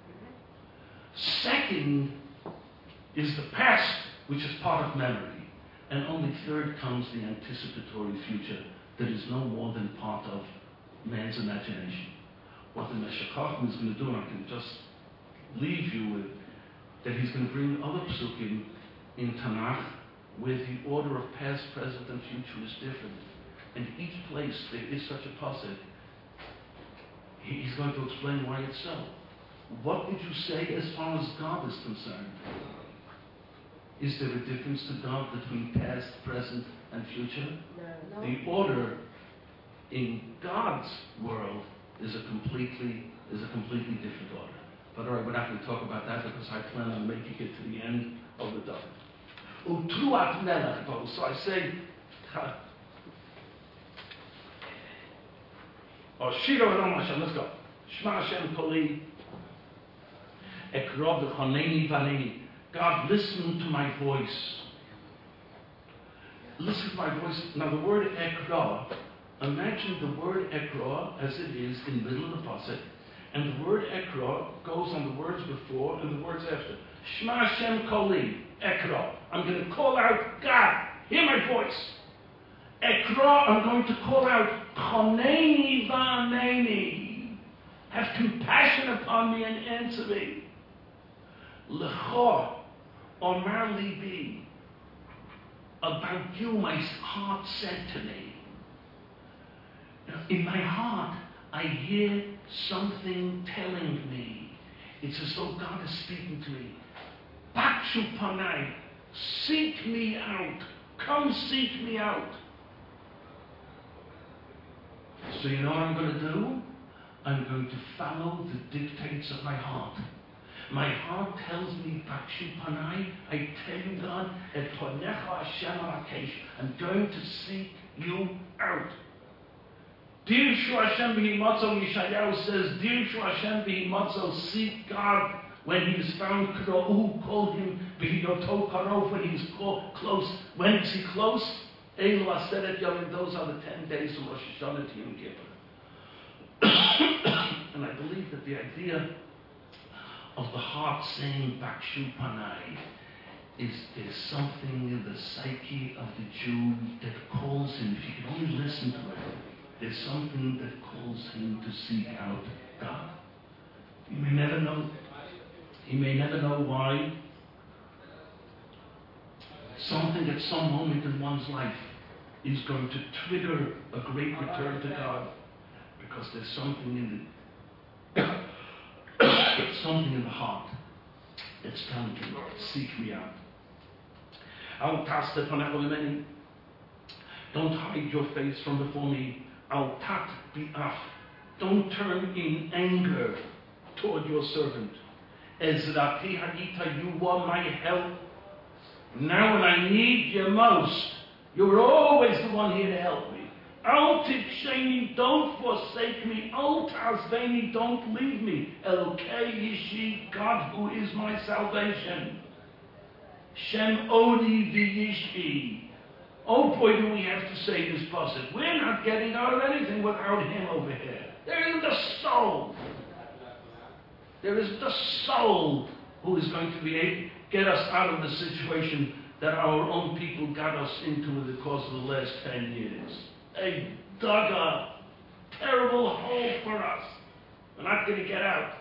Second is the past, which is part of memory. And only third comes the anticipatory future that is no more than part of man's imagination. What the Meshech Chochmah is going to do, and I can just leave you with, that he's going to bring other psukim in Tanakh where the order of past, present, and future is different. And each place there is such a pasuk. He's going to explain why it's so. What would you say as far as God is concerned? Is there a difference to God between past, present, and future? No. The order in God's world is a completely different order. But all right, we're not going to talk about that because I plan on making it to the end of the daf. Utruat melech bo. So I say, Shiro Ram Hashem. Let's go. Shema Hashem Koli. Ekrov v'choneni v'aneni. God, listen to my voice. Listen to my voice. Now the word ekra, imagine the word ekra as it is in the middle of the pasuk, and the word ekra goes on the words before and the words after. Shema Hashem Koli, ekra. I'm going to call out, God, hear my voice. Ekra, I'm going to call out, choneni v'aneni. Have compassion upon me and answer me. Lecho, Omar Libi, about you my heart said to me. In my heart, I hear something telling me. It's as though God is speaking to me. Bakshu panai, seek me out. Come seek me out. So you know what I'm going to do? I'm going to follow the dictates of my heart. My heart tells me, Bakshu panai, I tell you, God, et ponecha Hashem alakesh, I'm going to seek you out. Dirshu Hashem b'himotzo, Yeshayahu says, Dirshu Hashem b'himotzo, seek God when he is found. Kro'u, call him b'hiyoto parov, when he is close. When is he close? Eilu aseret yomim, those are the 10 days from Rosh Hashanah to Yom Kippur. And I believe that the idea of the heart saying Bakshu panai is something in the psyche of the Jew that calls him, if you can only listen to it, there's something that calls him to seek out God. He may never know why. Something at some moment in one's life is going to trigger a great return to God, because there's something in the heart that's telling him, seek me out. Don't hide your face from before me. Al tat bi'af. Don't turn in anger toward your servant. Ezrati ha'ita, you are my help. Now when I need you most, you're always the one here to help me. Al tiksheni, don't forsake me. Al ta'azveni, don't leave me. Elokei yishi, God who is my salvation. Shem oni v'yishi. Oh boy, do we have to say this passage. We're not getting out of anything without him over here. There isn't a soul. There isn't a soul who is going to be able to get us out of the situation that our own people got us into in the course of the last 10 years. They dug a terrible hole for us. We're not going to get out.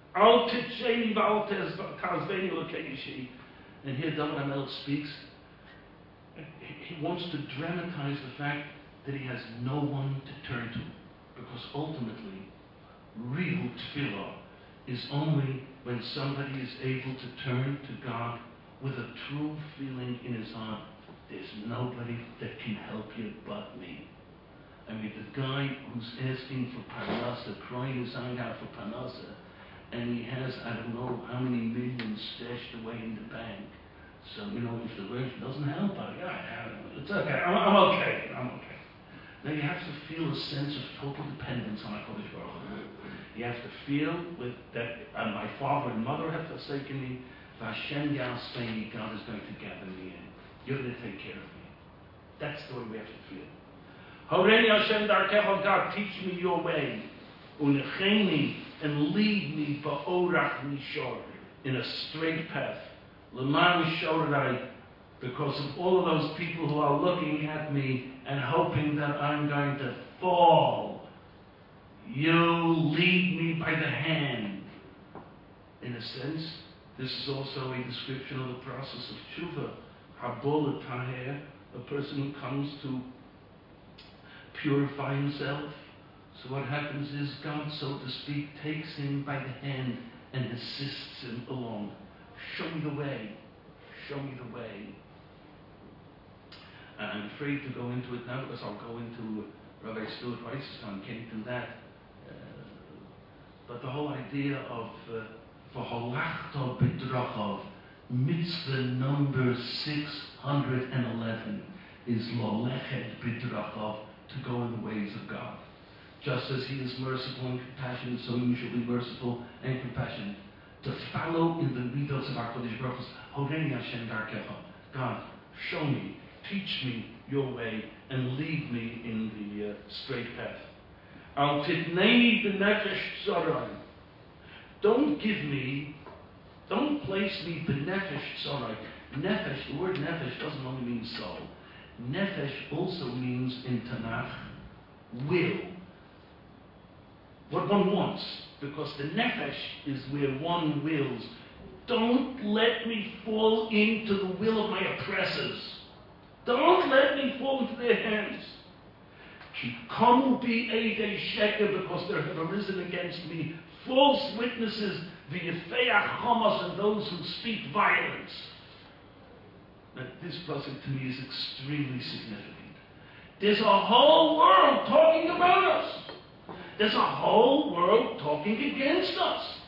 And here David HaMelech speaks. He wants to dramatize the fact that he has no one to turn to. Because ultimately, real tefillah is only when somebody is able to turn to God with a true feeling in his heart. There's nobody that can help you but me. I mean, the guy who's asking for parnasa, crying his eye out for parnasa, and he has, I don't know how many millions stashed away in the bank. So, if the version doesn't help, it's okay. I'm okay. Now you have to feel a sense of total dependence on HaKadosh Baruch Hu. You have to feel that my father and mother have forsaken me. Vashem Yasveni, God is going to gather me in. You're going to take care of me. That's the way we have to feel. Horeni Hashem Darkecha, God, teach me your way. Unecheni, and lead me ba'orach mishor, in a straight path. L'man shorai, because of all of those people who are looking at me and hoping that I'm going to fall. You lead me by the hand. In a sense, this is also a description of the process of tshuva. Habol taher, a person who comes to purify himself. So what happens is God, so to speak, takes him by the hand and assists him along. Show me the way. Show me the way. I'm afraid to go into it now because I'll go into Rabbi Stuart Weiss's time. Can't do that. But the whole idea of V'holachto b'drachav, mitzvah number 611 is Lolechet b'drachav, to go in the ways of God. Just as he is merciful and compassionate, so you should be merciful and compassionate. To follow in the midos of HaKadosh Baruch Hu, Horeni Hashem Darkecha. God, show me, teach me your way, and lead me in the straight path. Al titnei b'nefesh tzorai. Don't place me b'nefesh tzorai. Nefesh, the word nefesh doesn't only mean soul. Nefesh also means in Tanakh, will. What one wants. Because the nefesh is where one wills. Don't let me fall into the will of my oppressors. Don't let me fall into their hands. Shikomu bi sheker, because there have arisen against me false witnesses, v'yefeach Hamas, and those who speak violence. Now, this pasuk to me is extremely significant. There's a whole world talking about us. There's a whole world talking against us.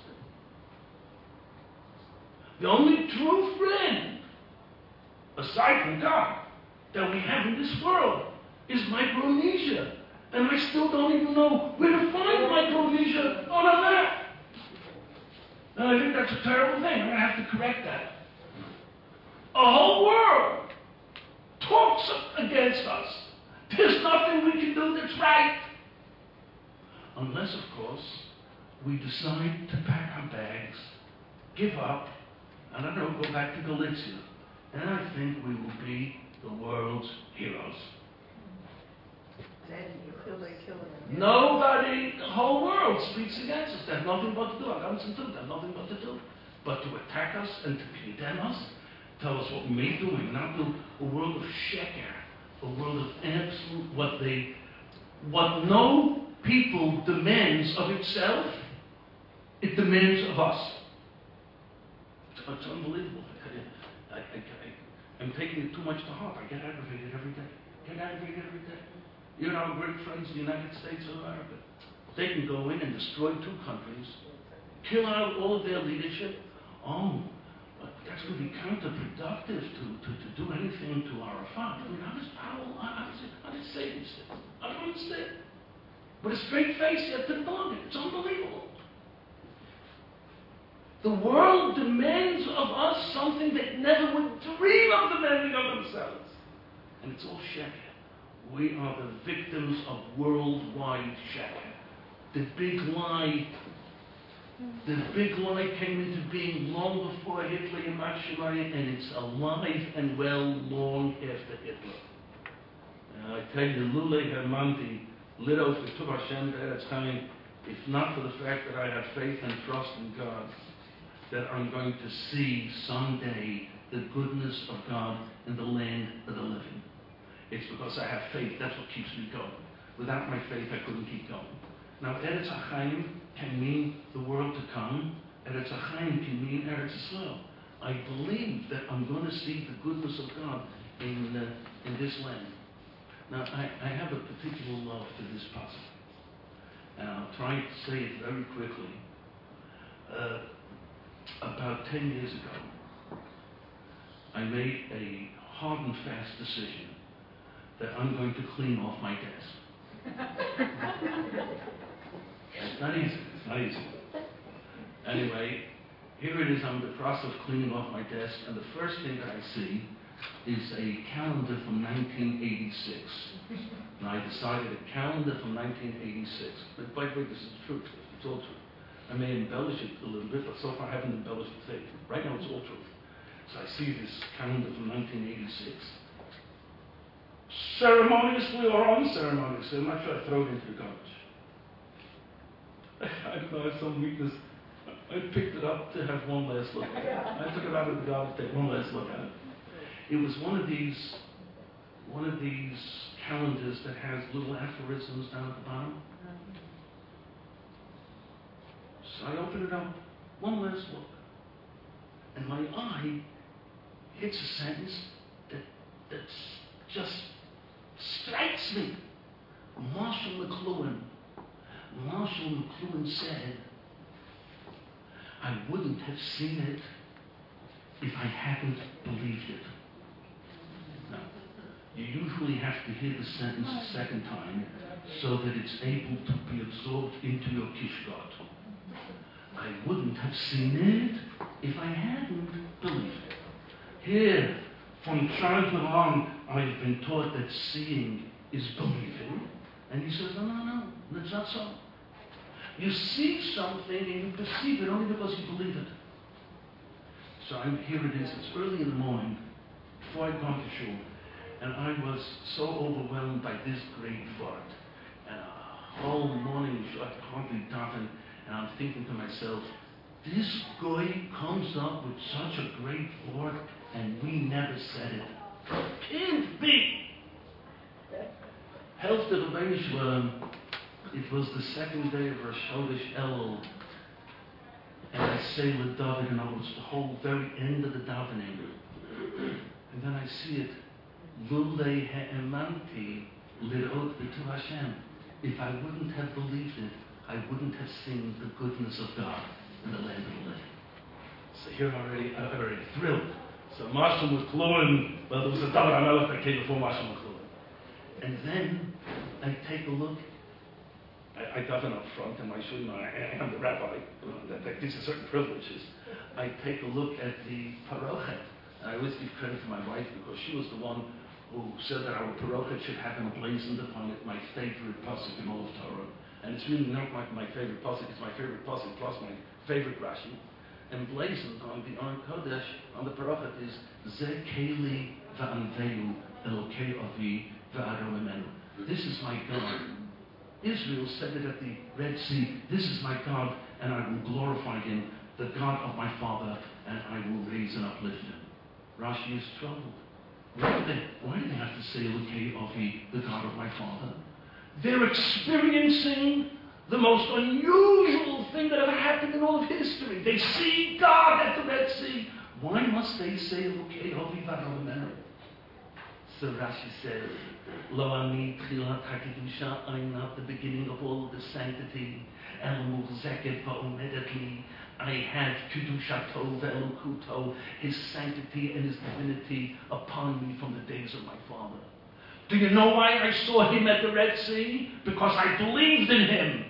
The only true friend, aside from God, that we have in this world is Micronesia. And I still don't even know where to find Micronesia on a map. And I think that's a terrible thing. I'm going to have to correct that. A whole world talks against us. There's nothing we can do that's right. Unless, of course, we decide to pack our bags, give up, and I don't know, go back to Galicia. And I think we will be the world's heroes. Nobody, the whole world speaks against us. They have nothing but to do. They have nothing but to do. But to attack us and to condemn us, tell us what we may do and not do. A world of sheker, a world of absolute, what no people demands of itself, it demands of us. It's unbelievable. I'm taking it too much to heart. I get aggravated every day. You know, our great friends, the United States of America. They can go in and destroy 2 countries, kill out all of their leadership. Oh, but that's going to be counterproductive to do anything to Arafat. I mean, how does say these things? I don't understand. With a straight face, you have to debunk it. It's unbelievable. The world demands of us something that never would dream of demanding of themselves. And it's all sheker. We are the victims of worldwide sheker. The big lie came into being long before Hitler and Machiavelli, and it's alive and well long after Hitler. I tell you, Lule Hermanti, Lido Ketuv Hashem Be'eretz Chaim, if not for the fact that I have faith and trust in God, that I'm going to see someday the goodness of God in the land of the living. It's because I have faith. That's what keeps me going. Without my faith, I couldn't keep going. Now, Eretz HaChaim can mean the world to come. Eretz HaChaim can mean Eretz Yisrael. I believe that I'm going to see the goodness of God in this land. Now, I have a particular love to this passage. And I'll try to say it very quickly. About 10 years ago, I made a hard and fast decision that I'm going to clean off my desk. It's not easy. Anyway, here it is, I'm in the process of cleaning off my desk, and the first thing that I see is a calendar from 1986. And I decided a calendar from 1986. But by the way, this is true. It's all true. I may embellish it a little bit, but so far I haven't embellished the faith. Right now it's all truth. So I see this calendar from 1986. Ceremoniously or unceremoniously, I'm not sure I throw it into the garbage. I don't know, I have some weakness. I picked it up to have one last look at it. I took it out of the garbage to take one last look at it. It was one of these calendars that has little aphorisms down at the bottom. So I open it up, one last look, and my eye hits a sentence that just strikes me. Marshall McLuhan said, I wouldn't have seen it if I hadn't believed it. Now, you usually have to hear the sentence a second time so that it's able to be absorbed into your kishkat. I wouldn't have seen it if I hadn't believed it. Here, from childhood on, I've been taught that seeing is believing. And he says, no, that's not so. You see something and you perceive it only because you believe it. So here it is. It's early in the morning, before I'd gone to shul, and I was so overwhelmed by this great thought. And a whole morning, I could hardly daven. And I'm thinking to myself, this guy comes up with such a great thought, and we never said it. Can't be. Helft der Rebbeinu Shalom, it was the second day of Rosh Chodesh Elul, and I say with David, and I was the whole very end of the davening, and then I see it, Lulei ha'emanti lirot b'tu Hashem. If I wouldn't have believed it, I wouldn't have seen the goodness of God in the land of the living. So here I'm already thrilled. So Marshal McLuhan, well, there was a David HaMelech that came before Marshal McLuhan. And then I take a look. I daven up front in my shul. I am the rabbi. That gives you certain privileges. I take a look at the parochet. I always give credit to my wife because she was the one who said that our parochet should have emblazoned upon it my favorite pasuk in all of Torah. And it's really not my favorite pasuk. It's my favorite pasuk plus my favorite Rashi. Emblazoned on the Aron Kodesh on the parochet is Zeh Keli Va'anveu Elokei Avi Va'arom Emenu. This is my God. Israel said it at the Red Sea, this is my God, and I will glorify him, the God of my father, and I will raise and uplift him. Rashi is troubled. Why do they have to say Elokei Avi, the God of my father? They're experiencing the most unusual thing that ever happened in all of history. They see God at the Red Sea. Why must they say Elokei Avi Va'arom Emenu? So Rashi says, Lo ani tchilat hakidusha, I'm not the beginning of all of the sanctity. El muchzeket va'omedet li, I have kedushato ve'elokuto, his sanctity and his divinity upon me from the days of my father. Do you know why I saw him at the Red Sea? Because I believed in him.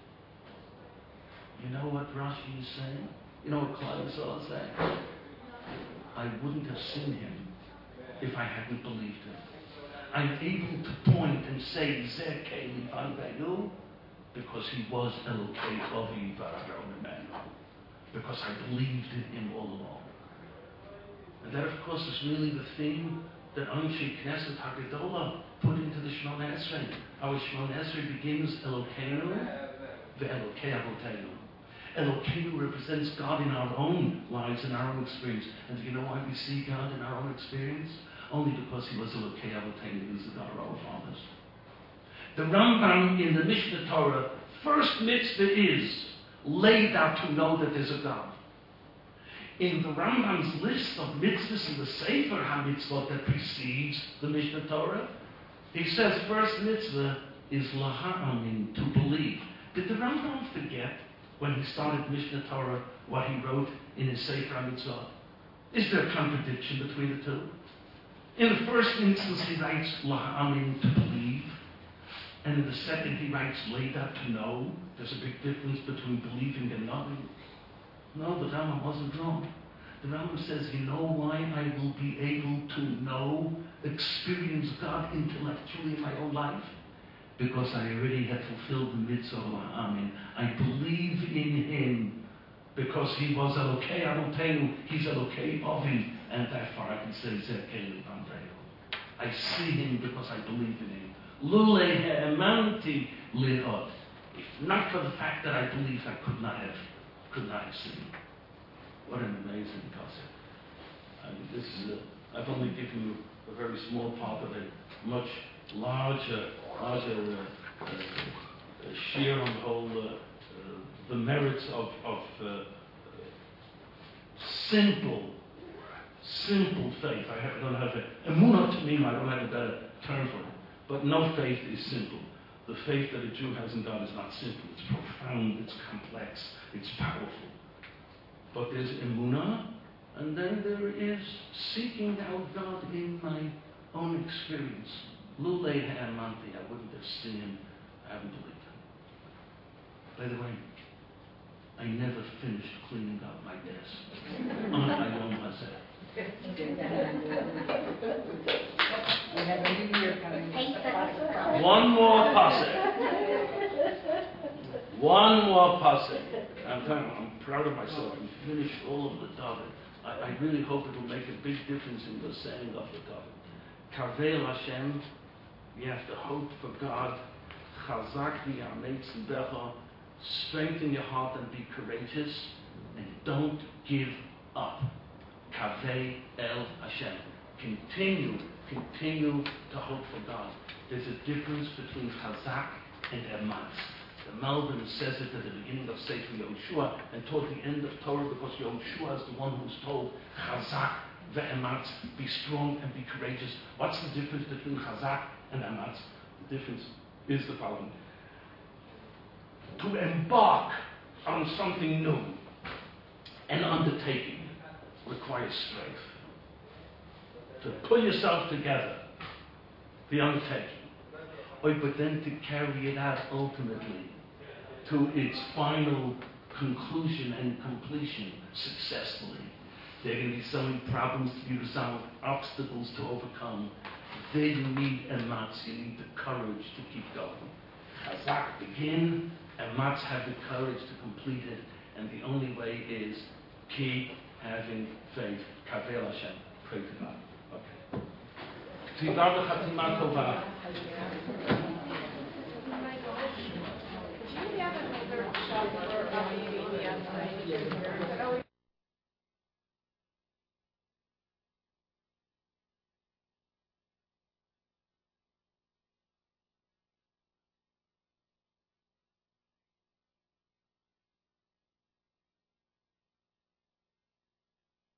You know what Rashi is saying? You know what Klal Yisrael is saying? I wouldn't have seen him if I hadn't believed him. I'm able to point and say Zeh Keli Va'anveu because he was Elokei Avi Va'arom Emenu. Because I believed in him all along. And that, of course, is really the theme that Anshe Knesset HaGedolah put into the Shemona Esrei. Our Shemona Esrei begins Elokeinu ve'Elokei Avoteinu. Elokeinu represents God in our own lives, in our own experience. And do you know why we see God in our own experience? Only because he was Elokei Avoteinu, he was the God of our fathers. The Rambam in the Mishnah Torah, first mitzvah is laid out to know that there's a God. In the Rambam's list of mitzvahs in the Sefer HaMitzvot that precedes the Mishnah Torah, he says first mitzvah is laha'amin, to believe. Did the Rambam forget when he started Mishnah Torah what he wrote in his Sefer HaMitzvot? Is there a contradiction between the two? In the first instance he writes laha'amin, to believe. And in the second he writes laid out to know. There's a big difference between believing and knowing. No, the Rambam wasn't wrong. The Rambam says, you know why I will be able to know, experience God intellectually in my own life? Because I already had fulfilled the mitzvah of Amen. I believe in him because he was Elokei Avoteinu, he's Elokei Avi, and therefore I can say Zeh Keli Va'anveu. I see him because I believe in him. Lulei ha'emanti lirot. If not for the fact that I believe, I could not have seen. What an amazing concept. I mean, this is I've only given you a very small part of a much larger share on the whole, the merits of simple faith. I don't have a emunah to me, I don't have a better term for it. But no faith is simple. The faith that a Jew has in God is not simple. It's profound, it's complex, it's powerful. But there's emunah, and then there is seeking out God in my own experience. Lulei ha'emanti, I wouldn't have seen him, I haven't believed him. By the way, I never finished cleaning up my desk. On my own myself. We have a new year coming. One more pasuk. I'm proud of myself. We finished all of the David. I really hope it will make a big difference in the saying of the David. Kavel Hashem, we have to hope for God. Chazak v'yametz libecha, strengthen your heart and be courageous, and don't give up. Kaveh El Hashem. Continue continue to hope for God. There's a difference between chazak and ematz. The Malbim says it at the beginning of Sefer Yehoshua and toward the end of Torah, because Yehoshua is the one who's told chazak ve'ematz, be strong and be courageous. What's the difference between chazak and ematz? The difference is the following. To embark on something new, an undertaking, requires strength. To pull yourself together, the undertaking. But then to carry it out ultimately to its final conclusion and completion successfully. There are going to be so many problems to be resolved, obstacles to overcome. There you need ematz, you need the courage to keep going. Chazak begin, ematz have the courage to complete it, and the only way is keep having faith. Kavel Hashem. Pray to God. Okay. Tzivar v'chatima tova. Do you have another chapter